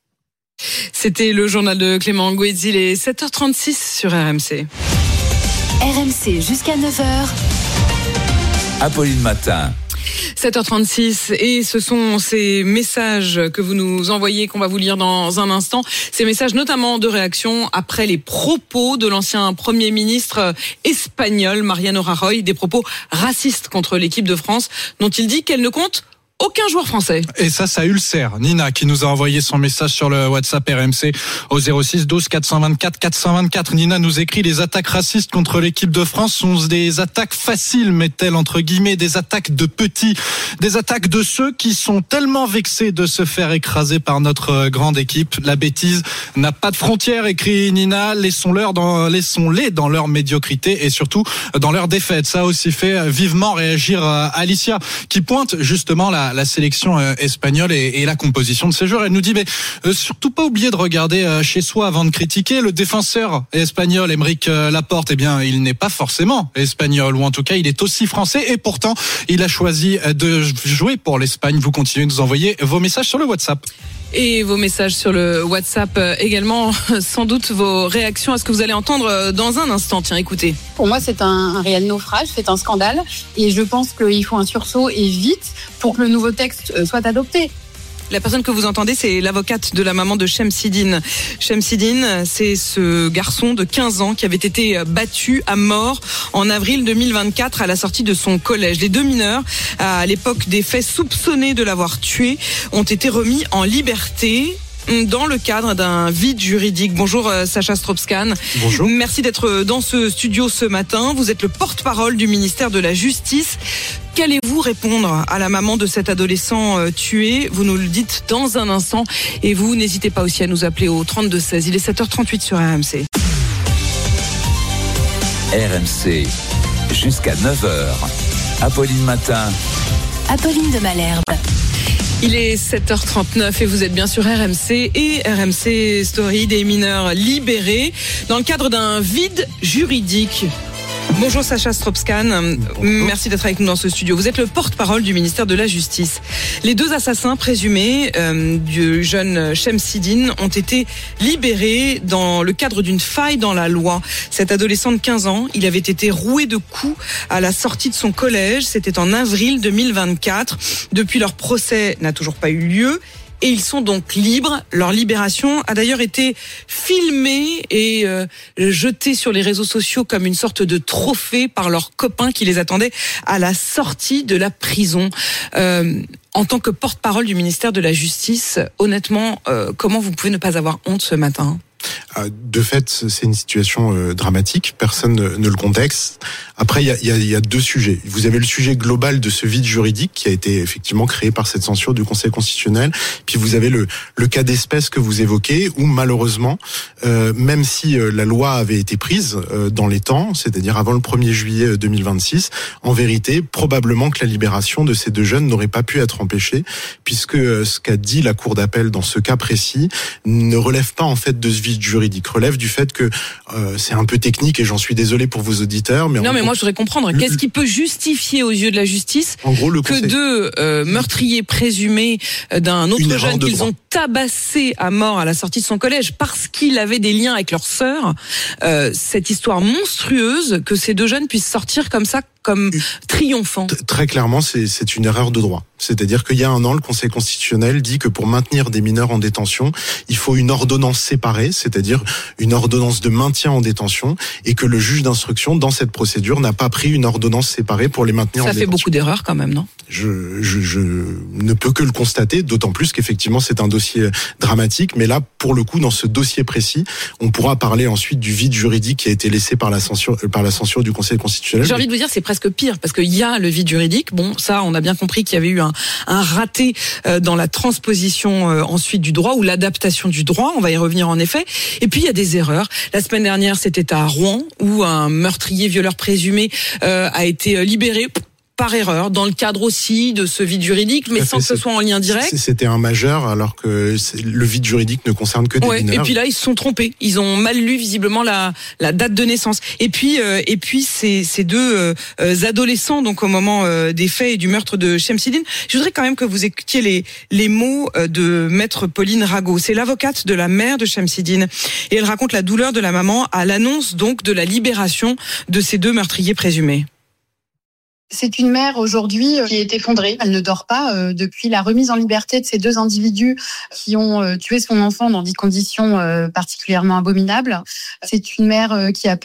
C'était le journal de Clément Gouetzi, il est sept heures trente-six sur R M C. R M C jusqu'à neuf heures. Apolline Matin. sept heures trente-six et ce sont ces messages que vous nous envoyez qu'on va vous lire dans un instant. Ces messages notamment de réaction après les propos de l'ancien Premier ministre espagnol Mariano Rajoy, des propos racistes contre l'équipe de France dont il dit qu'elle ne compte aucun joueur français. Et ça, ça ulcère. Nina qui nous a envoyé son message sur le WhatsApp R M C au zéro six douze quatre cent vingt-quatre quatre cent vingt-quatre. Nina nous écrit: les attaques racistes contre l'équipe de France sont des attaques faciles, met-elle entre guillemets, des attaques de petits, des attaques de ceux qui sont tellement vexés de se faire écraser par notre grande équipe. La bêtise n'a pas de frontières, écrit Nina. Laissons-leur dans, laissons-les dans leur médiocrité et surtout dans leur défaite. Ça a aussi fait vivement réagir Alicia, qui pointe justement la la sélection espagnole et, et la composition de ces joueurs. Elle nous dit, mais euh, surtout pas oublier de regarder euh, chez soi avant de critiquer. Le défenseur espagnol Aymeric euh, Laporte, eh bien, il n'est pas forcément espagnol, ou en tout cas, il est aussi français, et pourtant, il a choisi de jouer pour l'Espagne. Vous continuez de nous envoyer vos messages sur le WhatsApp. Et vos messages sur le WhatsApp également, sans doute vos réactions à ce que vous allez entendre dans un instant. Tiens, écoutez. Pour moi, c'est un, un réel naufrage, c'est un scandale. Et je pense qu'il faut un sursaut et vite pour que le nouveau texte soit adopté. La personne que vous entendez, c'est l'avocate de la maman de Chemsidine. Chemsidine, c'est ce garçon de quinze ans qui avait été battu à mort en avril deux mille vingt-quatre à la sortie de son collège. Les deux mineurs, à l'époque des faits soupçonnés de l'avoir tué, ont été remis en liberté dans le cadre d'un vide juridique. Bonjour Sacha Strobskan. Bonjour. Merci d'être dans ce studio ce matin. Vous êtes le porte-parole du ministère de la Justice. Qu'allez-vous répondre à la maman de cet adolescent tué? Vous nous le dites dans un instant. Et vous, n'hésitez pas aussi à nous appeler au trente-deux seize. Il est sept heures trente-huit sur R M C. R M C, jusqu'à neuf heures. Apolline Matin. Apolline de Malherbe. Il est sept heures trente-neuf et vous êtes bien sur R M C et R M C Story, des mineurs libérés dans le cadre d'un vide juridique. Bonjour Sacha Strobskan, merci d'être avec nous dans ce studio. Vous êtes le porte-parole du ministère de la Justice. Les deux assassins présumés euh, du jeune Chemsidine ont été libérés dans le cadre d'une faille dans la loi. Cet adolescent de quinze ans, il avait été roué de coups à la sortie de son collège. C'était en avril deux mille vingt-quatre. Depuis, leur procès n'a toujours pas eu lieu. Et ils sont donc libres. Leur libération a d'ailleurs été filmée et euh, jetée sur les réseaux sociaux comme une sorte de trophée par leurs copains qui les attendaient à la sortie de la prison. Euh, en tant que porte-parole du ministère de la Justice, honnêtement, euh, comment vous pouvez ne pas avoir honte ce matin ? De fait, c'est une situation euh, dramatique. Personne ne, ne le contexte. Après, il y a, y, a, y a deux sujets. Vous avez le sujet global de ce vide juridique qui a été effectivement créé par cette censure du Conseil constitutionnel. Puis vous avez le, le cas d'espèce que vous évoquez, où malheureusement, euh, même si euh, la loi avait été prise euh, dans les temps, c'est-à-dire avant le premier juillet deux mille vingt-six, en vérité, probablement que la libération de ces deux jeunes n'aurait pas pu être empêchée, puisque euh, ce qu'a dit la Cour d'appel dans ce cas précis ne relève pas en fait de ce vide juridique, relève du fait que euh, c'est un peu technique et j'en suis désolé pour vos auditeurs. Mais non, mais gros, moi je voudrais comprendre. Le, Qu'est-ce qui peut justifier aux yeux de la justice en gros, le que conseil... deux euh, meurtriers présumés d'un autre jeune qu'ils ont tabassé à mort à la sortie de son collège parce qu'il avait des liens avec leur sœur, euh, cette histoire monstrueuse que ces deux jeunes puissent sortir comme ça, comme triomphants? Très clairement, c'est, c'est une erreur de droit. C'est-à-dire qu'il y a un an, le Conseil constitutionnel dit que pour maintenir des mineurs en détention, il faut une ordonnance séparée, c'est-à-dire une ordonnance de maintien en détention, et que le juge d'instruction, dans cette procédure, n'a pas pris une ordonnance séparée pour les maintenir Ça en détention. Ça fait beaucoup d'erreurs quand même, non ? Je, je, je ne peux que le constater, d'autant plus qu'effectivement c'est un dossier dramatique, mais là, pour le coup, dans ce dossier précis, on pourra parler ensuite du vide juridique qui a été laissé par la censure, par la censure du Conseil constitutionnel. J'ai envie de vous dire, c'est presque pire, parce qu'il y a le vide juridique. Bon, ça, on a bien compris qu'il y avait eu un, un raté dans la transposition euh, ensuite du droit ou l'adaptation du droit. On va y revenir en effet. Et puis il y a des erreurs. La semaine dernière, c'était à Rouen où un meurtrier violeur présumé euh, a été libéré par erreur, dans le cadre aussi de ce vide juridique, mais sans que ce soit en lien direct. C'était un majeur, alors que le vide juridique ne concerne que des ouais, mineurs. Et puis là, ils se sont trompés. Ils ont mal lu visiblement la, la date de naissance. Et puis, euh, et puis ces, ces deux euh, adolescents, donc au moment euh, des faits et du meurtre de Chemsidine, je voudrais quand même que vous écoutiez les, les mots de maître Pauline Rago. C'est l'avocate de la mère de Chemsidine. Et elle raconte la douleur de la maman à l'annonce donc de la libération de ces deux meurtriers présumés. C'est une mère aujourd'hui qui est effondrée. Elle ne dort pas euh, depuis la remise en liberté de ces deux individus qui ont euh, tué son enfant dans des conditions euh, particulièrement abominables. C'est une mère euh, qui a peur.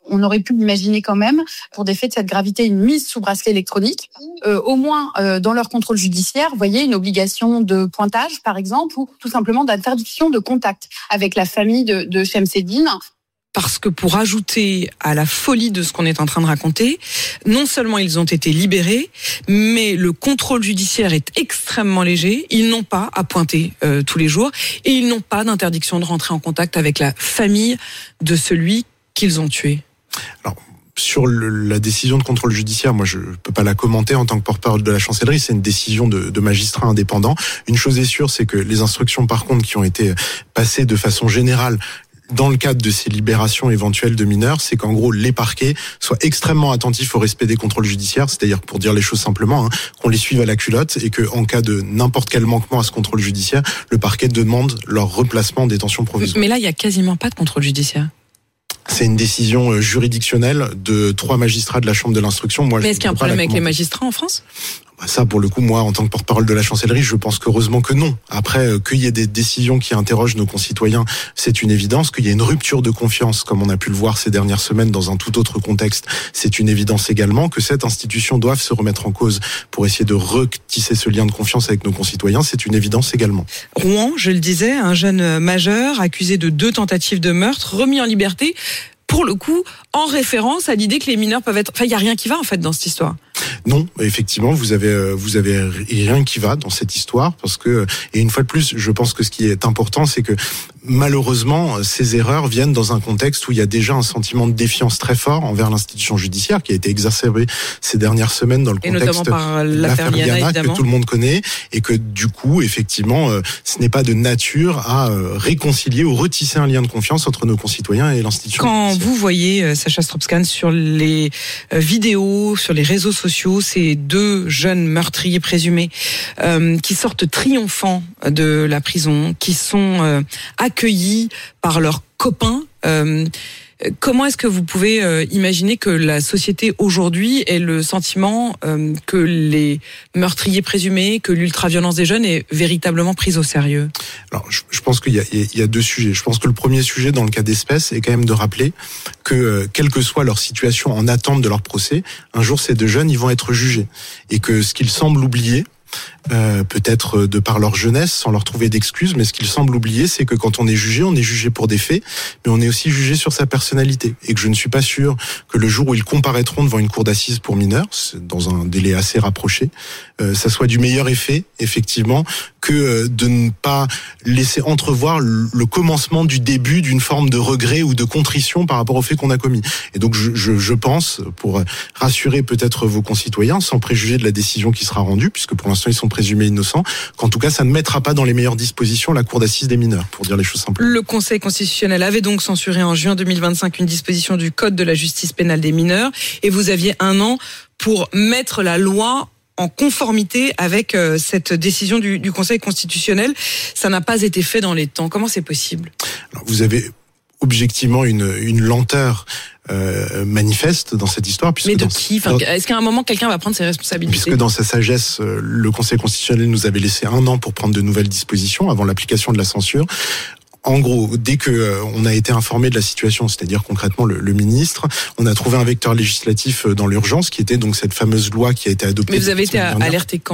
On aurait pu l'imaginer quand même, pour des faits de cette gravité, une mise sous bracelet électronique, euh, au moins euh, dans leur contrôle judiciaire, vous voyez, une obligation de pointage, par exemple, ou tout simplement d'interdiction de contact avec la famille de, de Chemseddine. Parce que pour ajouter à la folie de ce qu'on est en train de raconter, non seulement ils ont été libérés, mais le contrôle judiciaire est extrêmement léger. Ils n'ont pas à pointer euh, tous les jours et ils n'ont pas d'interdiction de rentrer en contact avec la famille de celui qu'ils ont tué. Alors, sur le, la décision de contrôle judiciaire, moi je peux pas la commenter en tant que porte-parole de la chancellerie, c'est une décision de, de magistrats indépendants. Une chose est sûre, c'est que les instructions par contre qui ont été passées de façon générale dans le cadre de ces libérations éventuelles de mineurs, c'est qu'en gros les parquets soient extrêmement attentifs au respect des contrôles judiciaires, c'est-à-dire pour dire les choses simplement, hein, qu'on les suive à la culotte et que en cas de n'importe quel manquement à ce contrôle judiciaire, le parquet demande leur replacement en détention provisoire. Mais là, il y a quasiment pas de contrôle judiciaire. C'est une décision juridictionnelle de trois magistrats de la Chambre de l'instruction. Moi, Mais est-ce qu'il y a un problème avec commenter. les magistrats en France ? Ça, pour le coup, moi, en tant que porte-parole de la chancellerie, je pense qu'heureusement que non. Après, euh, qu'il y ait des décisions qui interrogent nos concitoyens, c'est une évidence. Qu'il y ait une rupture de confiance, comme on a pu le voir ces dernières semaines dans un tout autre contexte, c'est une évidence également. Que cette institution doive se remettre en cause pour essayer de retisser ce lien de confiance avec nos concitoyens, c'est une évidence également. Rouen, je le disais, un jeune majeur accusé de deux tentatives de meurtre, remis en liberté, pour le coup, en référence à l'idée que les mineurs peuvent être... Enfin, il n'y a rien qui va, en fait, dans cette histoire. Non, effectivement, vous avez vous avez rien qui va dans cette histoire parce que, et une fois de plus, je pense que ce qui est important, c'est que malheureusement, ces erreurs viennent dans un contexte où il y a déjà un sentiment de défiance très fort envers l'institution judiciaire qui a été exacerbé ces dernières semaines dans le contexte de l'affaire Liana que tout le monde connaît, et que du coup, effectivement, ce n'est pas de nature à réconcilier ou retisser un lien de confiance entre nos concitoyens et l'institution Quand judiciaire. vous voyez, Sacha Strobskan, sur les vidéos, sur les réseaux sociaux, ces deux jeunes meurtriers présumés euh, qui sortent triomphants de la prison, qui sont euh, accueillis par leurs copains. Euh, comment est-ce que vous pouvez euh, imaginer que la société aujourd'hui ait le sentiment euh, que les meurtriers présumés, que l'ultraviolence des jeunes est véritablement prise au sérieux ? Alors, je, je pense qu'il y a, il y a deux sujets. Je pense que le premier sujet dans le cas d'espèce est quand même de rappeler que, euh, quelle que soit leur situation en attente de leur procès, un jour ces deux jeunes, ils vont être jugés. Et que ce qu'ils semblent oublier, Euh, peut-être de par leur jeunesse, sans leur trouver d'excuses, mais ce qu'ils semblent oublier, c'est que quand on est jugé, on est jugé pour des faits, mais on est aussi jugé sur sa personnalité. Et que je ne suis pas sûr que le jour où ils comparaîtront devant une cour d'assises pour mineurs, dans un délai assez rapproché, euh, ça soit du meilleur effet, effectivement, que euh, de ne pas laisser entrevoir le, le commencement du début d'une forme de regret ou de contrition par rapport aux faits qu'on a commis. Et donc je, je, je pense, pour rassurer peut-être vos concitoyens, sans préjuger de la décision qui sera rendue, puisque pour l'instant ils sont présumés innocents, qu'en tout cas ça ne mettra pas dans les meilleures dispositions la cour d'assises des mineurs, pour dire les choses simplement. Le Conseil constitutionnel avait donc censuré en juin deux mille vingt-cinq une disposition du Code de la justice pénale des mineurs, et vous aviez un an pour mettre la loi en conformité avec euh, cette décision du, du Conseil constitutionnel. Ça n'a pas été fait dans les temps. Comment c'est possible ? Alors, vous avez objectivement une, une lenteur euh, manifeste dans cette histoire. Mais de qui enfin, Est-ce qu'à un moment, quelqu'un va prendre ses responsabilités ? Puisque dans sa sagesse, le Conseil constitutionnel nous avait laissé un an pour prendre de nouvelles dispositions avant l'application de la censure. En gros, dès que euh, on a été informé de la situation, c'est-à-dire concrètement le, le ministre, on a trouvé un vecteur législatif dans l'urgence, qui était donc cette fameuse loi qui a été adoptée. Mais vous avez été alerté quand ?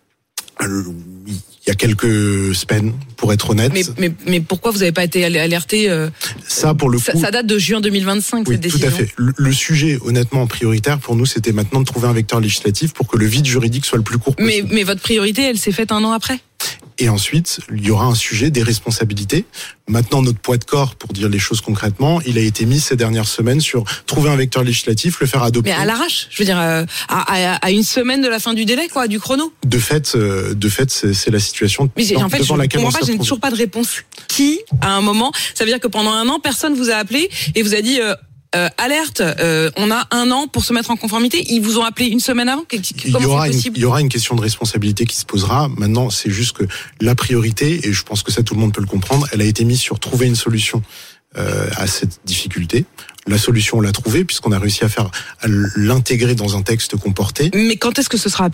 Il y a quelques semaines, pour être honnête. Mais, mais, mais pourquoi vous n'avez pas été alerté euh, Ça, pour le coup, ça, ça date de juin deux mille vingt-cinq, oui, cette décision. Tout à fait. Le, le sujet, honnêtement, prioritaire pour nous, c'était maintenant de trouver un vecteur législatif pour que le vide juridique soit le plus court possible. Mais, mais votre priorité, elle s'est faite un an après ? Et ensuite, il y aura un sujet des responsabilités. Maintenant, notre poids de corps, pour dire les choses concrètement, il a été mis ces dernières semaines sur trouver un vecteur législatif, le faire adopter. Mais à l'arrache, je veux dire, euh, à, à, à une semaine de la fin du délai, quoi, du chrono. De fait, euh, de fait, c'est, c'est la situation. Mais dans, en fait, devant je laquelle comprends on pas, se je n'ai toujours pas de réponse. Qui, à un moment, ça veut dire que pendant un an, personne vous a appelé et vous a dit. Euh, Euh, alerte, euh, on a un an pour se mettre en conformité. Ils vous ont appelé une semaine avant. Comment il y aura c'est possible ? une, il y aura une question de responsabilité qui se posera. Maintenant, c'est juste que la priorité, et je pense que ça tout le monde peut le comprendre, elle a été mise sur trouver une solution euh, à cette difficulté. La solution, on l'a trouvée puisqu'on a réussi à faire à l'intégrer dans un texte comporté. Mais quand est-ce que ce sera appliqué ?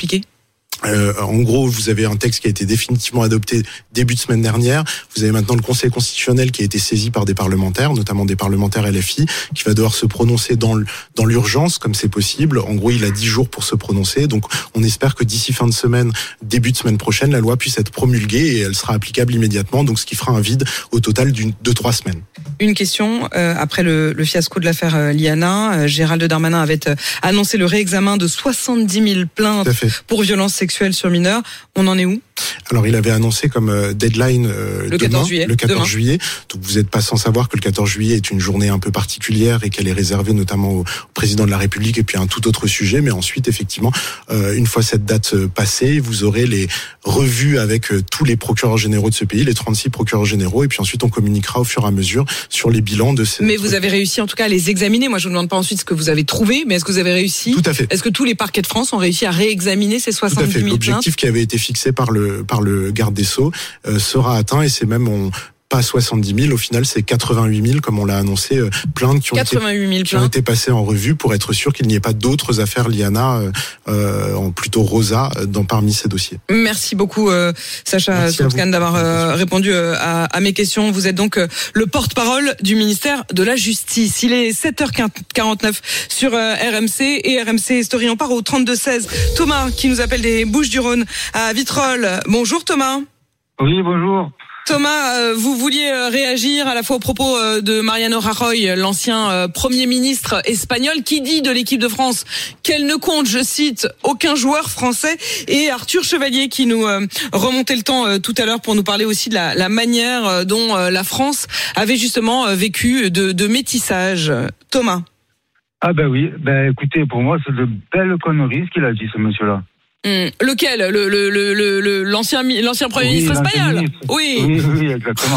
Euh, en gros, vous avez un texte qui a été définitivement adopté début de semaine dernière. Vous avez maintenant le Conseil constitutionnel qui a été saisi par des parlementaires, notamment des parlementaires L F I, qui va devoir se prononcer dans le, dans l'urgence, comme c'est possible. En gros, il a dix jours pour se prononcer. Donc, on espère que d'ici fin de semaine, début de semaine prochaine, la loi puisse être promulguée et elle sera applicable immédiatement. Donc, ce qui fera un vide au total d'une, de trois semaines. Une question, euh, après le, le fiasco de l'affaire euh, Liana, euh, Gérald Darmanin avait euh, annoncé le réexamen de soixante-dix mille plaintes pour violences sexuelles sur mineurs. On en est où ? Alors, il avait annoncé comme euh, deadline euh, le demain, quatorze juillet. Le quatorze Demain. juillet. Donc, vous n'êtes pas sans savoir que le quatorze juillet est une journée un peu particulière et qu'elle est réservée notamment au, au président de la République et puis à un tout autre sujet. Mais ensuite, effectivement, euh, une fois cette date passée, vous aurez les revues avec euh, tous les procureurs généraux de ce pays, les trente-six procureurs généraux. Et puis ensuite, on communiquera au fur et à mesure sur les bilans de ces... Mais vous avez réussi en tout cas à les examiner. Moi, je ne vous demande pas ensuite ce que vous avez trouvé, mais est-ce que vous avez réussi ? Tout à fait. Est-ce que tous les parquets de France ont réussi à réexaminer ces Tout à soixante-dix fait. mille plaintes ? L'objectif qui avait été fixé par le par le garde des Sceaux euh, sera atteint et c'est même on pas soixante-dix mille, au final c'est quatre-vingt-huit mille comme on l'a annoncé, euh, plaintes qui ont, quatre-vingt-huit mille été, qui ont été passées en revue pour être sûr qu'il n'y ait pas d'autres affaires Liana, euh, euh, en plutôt Rosa, dans parmi ces dossiers. Merci beaucoup euh, Sacha Soutkan d'avoir euh, répondu euh, à, à mes questions. Vous êtes donc euh, le porte-parole du ministère de la Justice. Il est sept heures quarante-neuf sur euh, R M C et R M C Story. On part au trente-deux seize. Thomas qui nous appelle des Bouches-du-Rhône à Vitrolles. Bonjour Thomas. Oui, bonjour. Thomas, euh, vous vouliez euh, réagir à la fois au propos euh, de Mariano Rajoy, l'ancien euh, Premier ministre espagnol, qui dit de l'équipe de France qu'elle ne compte, je cite, aucun joueur français, et Arthur Chevalier qui nous euh, remontait le temps euh, tout à l'heure pour nous parler aussi de la, la manière euh, dont euh, la France avait justement euh, vécu de, de métissage. Thomas. Ah ben oui, ben écoutez, pour moi c'est de belles conneries ce qu'il a dit ce monsieur-là. Hum, lequel le, le, le, le, l'ancien, l'ancien Premier oui, ministre espagnol ministre. Oui. oui, oui, exactement.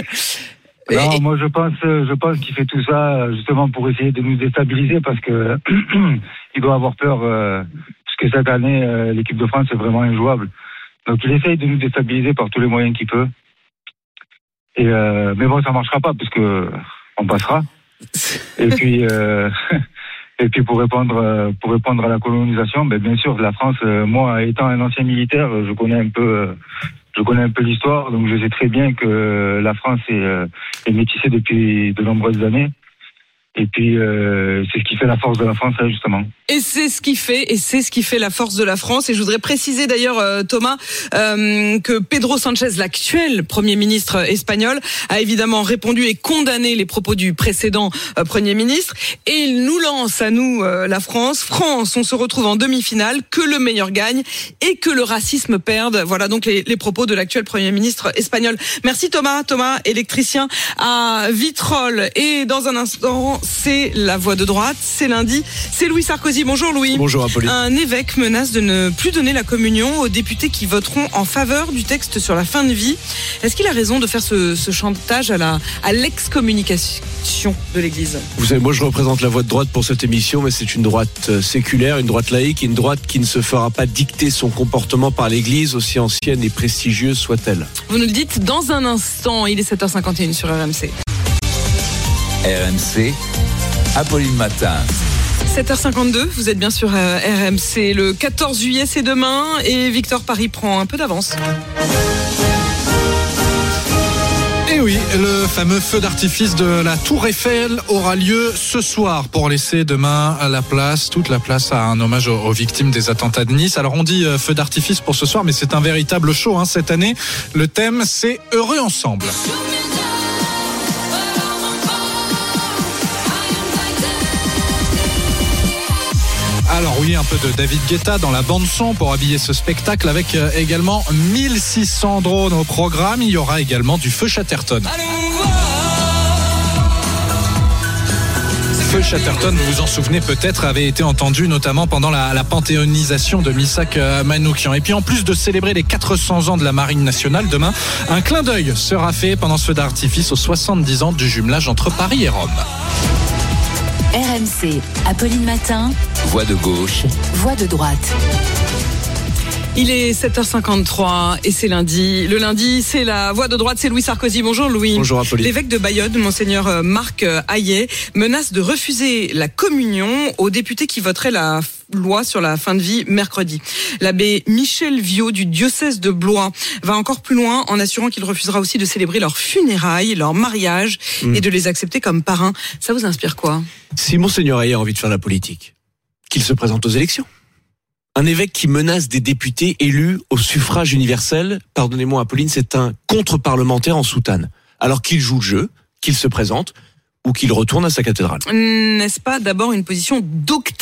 Non, Et... moi je pense, je pense qu'il fait tout ça justement pour essayer de nous déstabiliser parce que il doit avoir peur euh, parce que cette année euh, l'équipe de France est vraiment injouable. Donc il essaye de nous déstabiliser par tous les moyens qu'il peut. Et euh, mais bon, ça marchera pas parce que on passera. Et puis. Euh, Et puis pour répondre pour répondre à la colonisation, ben bien sûr la France, moi étant un ancien militaire, je connais un peu je connais un peu l'histoire, donc je sais très bien que la France est, est métissée depuis de nombreuses années. Et puis euh, c'est ce qui fait la force de la France, justement. Et c'est ce qui fait, et c'est ce qui fait la force de la France. Et je voudrais préciser d'ailleurs, euh, Thomas, euh, que Pedro Sanchez, l'actuel Premier ministre espagnol, a évidemment répondu et condamné les propos du précédent euh, Premier ministre. Et il nous lance à nous, euh, la France. France, on se retrouve en demi-finale, que le meilleur gagne et que le racisme perde. Voilà donc les, les propos de l'actuel Premier ministre espagnol. Merci Thomas. Thomas, électricien à Vitrolles. Et dans un instant, c'est la voix de droite. C'est lundi. C'est Louis Sarkozy. Bonjour Louis. Bonjour Apolline. Un évêque menace de ne plus donner la communion aux députés qui voteront en faveur du texte sur la fin de vie. Est-ce qu'il a raison de faire ce, ce chantage à la à l'excommunication de l'Église ? Vous savez, moi je représente la voix de droite pour cette émission, mais c'est une droite séculaire, une droite laïque, une droite qui ne se fera pas dicter son comportement par l'Église, aussi ancienne et prestigieuse soit-elle. Vous nous le dites dans un instant. Il est sept heures cinquante et une sur R M C. R M C, Apolline Matin. sept heures cinquante-deux, vous êtes bien sur R M C. Le quatorze juillet, c'est demain et Victor Paris prend un peu d'avance. Et oui, le fameux feu d'artifice de la Tour Eiffel aura lieu ce soir pour laisser demain à la place, toute la place à un hommage aux, aux victimes des attentats de Nice. Alors on dit euh, feu d'artifice pour ce soir, mais c'est un véritable show hein, cette année. Le thème, c'est Heureux ensemble. Alors oui, un peu de David Guetta dans la bande-son pour habiller ce spectacle avec également mille six cents drones au programme. Il y aura également du feu Chatterton. Feu Chatterton, vous vous en souvenez peut-être, avait été entendu notamment pendant la, la panthéonisation de Missak Manoukian. Et puis en plus de célébrer les quatre cents ans de la Marine nationale, demain, un clin d'œil sera fait pendant ce feu d'artifice aux soixante-dix ans du jumelage entre Paris et Rome. R M C, Apolline Matin. Voix de gauche. Voix de droite. Il est sept heures cinquante-trois et c'est lundi. Le lundi, c'est la voix de droite, c'est Louis Sarkozy. Bonjour Louis. Bonjour Apolline. L'évêque de Bayonne, Monseigneur Marc Hayet, menace de refuser la communion aux députés qui voteraient la loi sur la fin de vie mercredi. L'abbé Michel Viau du diocèse de Blois va encore plus loin en assurant qu'il refusera aussi de célébrer leurs funérailles, leur mariage mmh. et de les accepter comme parrains. Ça vous inspire quoi ? Si Monseigneur Hayet a envie de faire de la politique, qu'il se présente aux élections. Un évêque qui menace des députés élus au suffrage universel, pardonnez-moi Apolline, c'est un contre-parlementaire en soutane. Alors qu'il joue le jeu, qu'il se présente ou qu'il retourne à sa cathédrale. N'est-ce pas d'abord une position doctrinale ?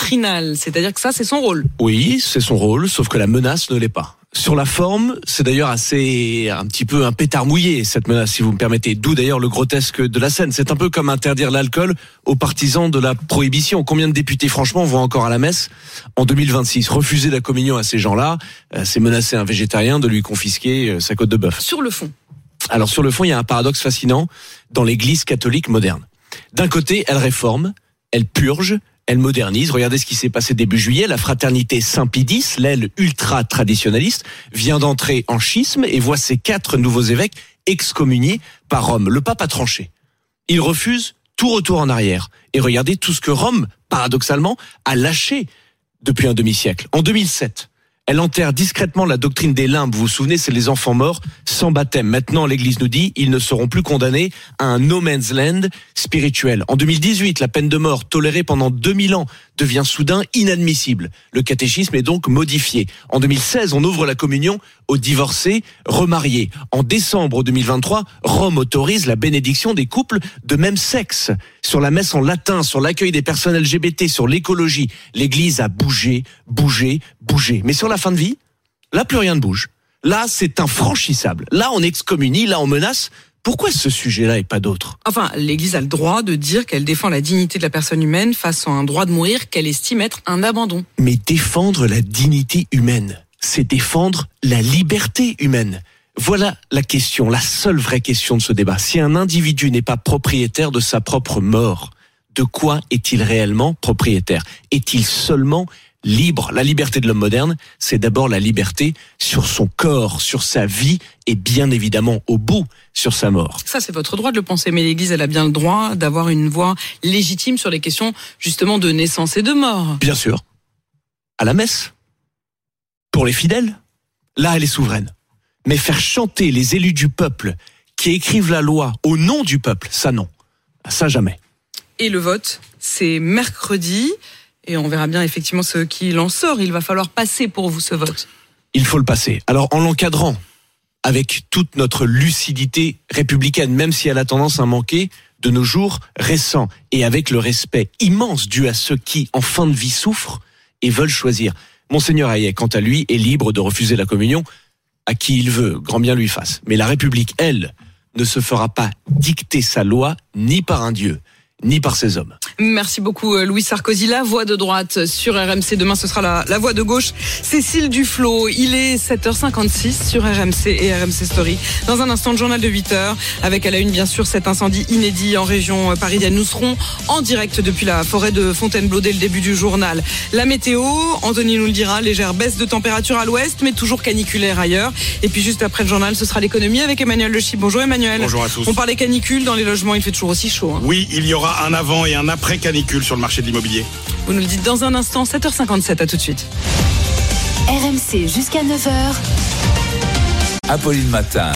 C'est-à-dire que ça, c'est son rôle. Oui, c'est son rôle, sauf que la menace ne l'est pas. Sur la forme, c'est d'ailleurs assez, un petit peu un pétard mouillé, cette menace, si vous me permettez. D'où d'ailleurs le grotesque de la scène. C'est un peu comme interdire l'alcool aux partisans de la prohibition. Combien de députés, franchement, vont encore à la messe en deux mille vingt-six ? Refuser la communion à ces gens-là, c'est menacer un végétarien de lui confisquer sa côte de bœuf. Sur le fond. Alors, sur le fond, il y a un paradoxe fascinant dans l'Église catholique moderne. D'un côté, elle réforme, elle purge, elle modernise. Regardez ce qui s'est passé début juillet. La fraternité Saint-Pie-X, l'aile ultra-traditionnaliste, vient d'entrer en schisme et voit ses quatre nouveaux évêques excommuniés par Rome. Le pape a tranché. Il refuse tout retour en arrière. Et regardez tout ce que Rome, paradoxalement, a lâché depuis un demi-siècle. En deux mille sept, elle enterre discrètement la doctrine des limbes. Vous vous souvenez, c'est les enfants morts sans baptême. Maintenant, l'Église nous dit, ils ne seront plus condamnés à un no man's land spirituel. En deux mille dix-huit, la peine de mort, tolérée pendant deux mille ans, devient soudain inadmissible. Le catéchisme est donc modifié. En deux mille seize, on ouvre la communion aux divorcés remariés. En décembre deux mille vingt-trois, Rome autorise la bénédiction des couples de même sexe. Sur la messe en latin, sur l'accueil des personnes L G B T, sur l'écologie, l'Église a bougé, bougé, bougé. Mais sur la fin de vie, là, plus rien ne bouge. Là, c'est infranchissable. Là, on excommunie, là, on menace. Pourquoi ce sujet-là et pas d'autres ? Enfin, l'Église a le droit de dire qu'elle défend la dignité de la personne humaine face à un droit de mourir qu'elle estime être un abandon. Mais défendre la dignité humaine, c'est défendre la liberté humaine. Voilà la question, la seule vraie question de ce débat. Si un individu n'est pas propriétaire de sa propre mort, de quoi est-il réellement propriétaire ? Est-il seulement libre ? La liberté de l'homme moderne, c'est d'abord la liberté sur son corps, sur sa vie et bien évidemment au bout sur sa mort. Ça, c'est votre droit de le penser, mais l'Église, elle a bien le droit d'avoir une voix légitime sur les questions justement de naissance et de mort. Bien sûr. À la messe. Pour les fidèles, là, elle est souveraine. Mais faire chanter les élus du peuple qui écrivent la loi au nom du peuple, ça non. Ça jamais. Et le vote, c'est mercredi. Et on verra bien effectivement ce qu'il en sort. Il va falloir passer pour vous ce vote. Il faut le passer. Alors en l'encadrant, avec toute notre lucidité républicaine, même si elle a tendance à manquer de nos jours récents, et avec le respect immense dû à ceux qui, en fin de vie, souffrent et veulent choisir. Monseigneur Hayet, quant à lui, est libre de refuser la communion à qui il veut, grand bien lui fasse. Mais la République, elle, ne se fera pas dicter sa loi ni par un Dieu, ni par ses hommes. Merci beaucoup Louis Sarkozy. La voix de droite sur R M C. Demain, ce sera la, la voix de gauche. Cécile Duflot. Il est sept heures cinquante-six sur R M C et R M C Story. Dans un instant, le journal de huit heures. Avec à la une, bien sûr, cet incendie inédit en région parisienne. Nous serons en direct depuis la forêt de Fontainebleau dès le début du journal. La météo, Anthony nous le dira, légère baisse de température à l'ouest, mais toujours caniculaire ailleurs. Et puis juste après le journal, ce sera l'économie avec Emmanuel Le Chip. Bonjour Emmanuel. Bonjour à tous. On parlait canicule dans les logements, il fait toujours aussi chaud. Hein. Oui, il y aura un avant et un après canicule sur le marché de l'immobilier. Vous nous le dites dans un instant, sept heures cinquante-sept, à tout de suite. R M C jusqu'à neuf heures. Apolline Matin.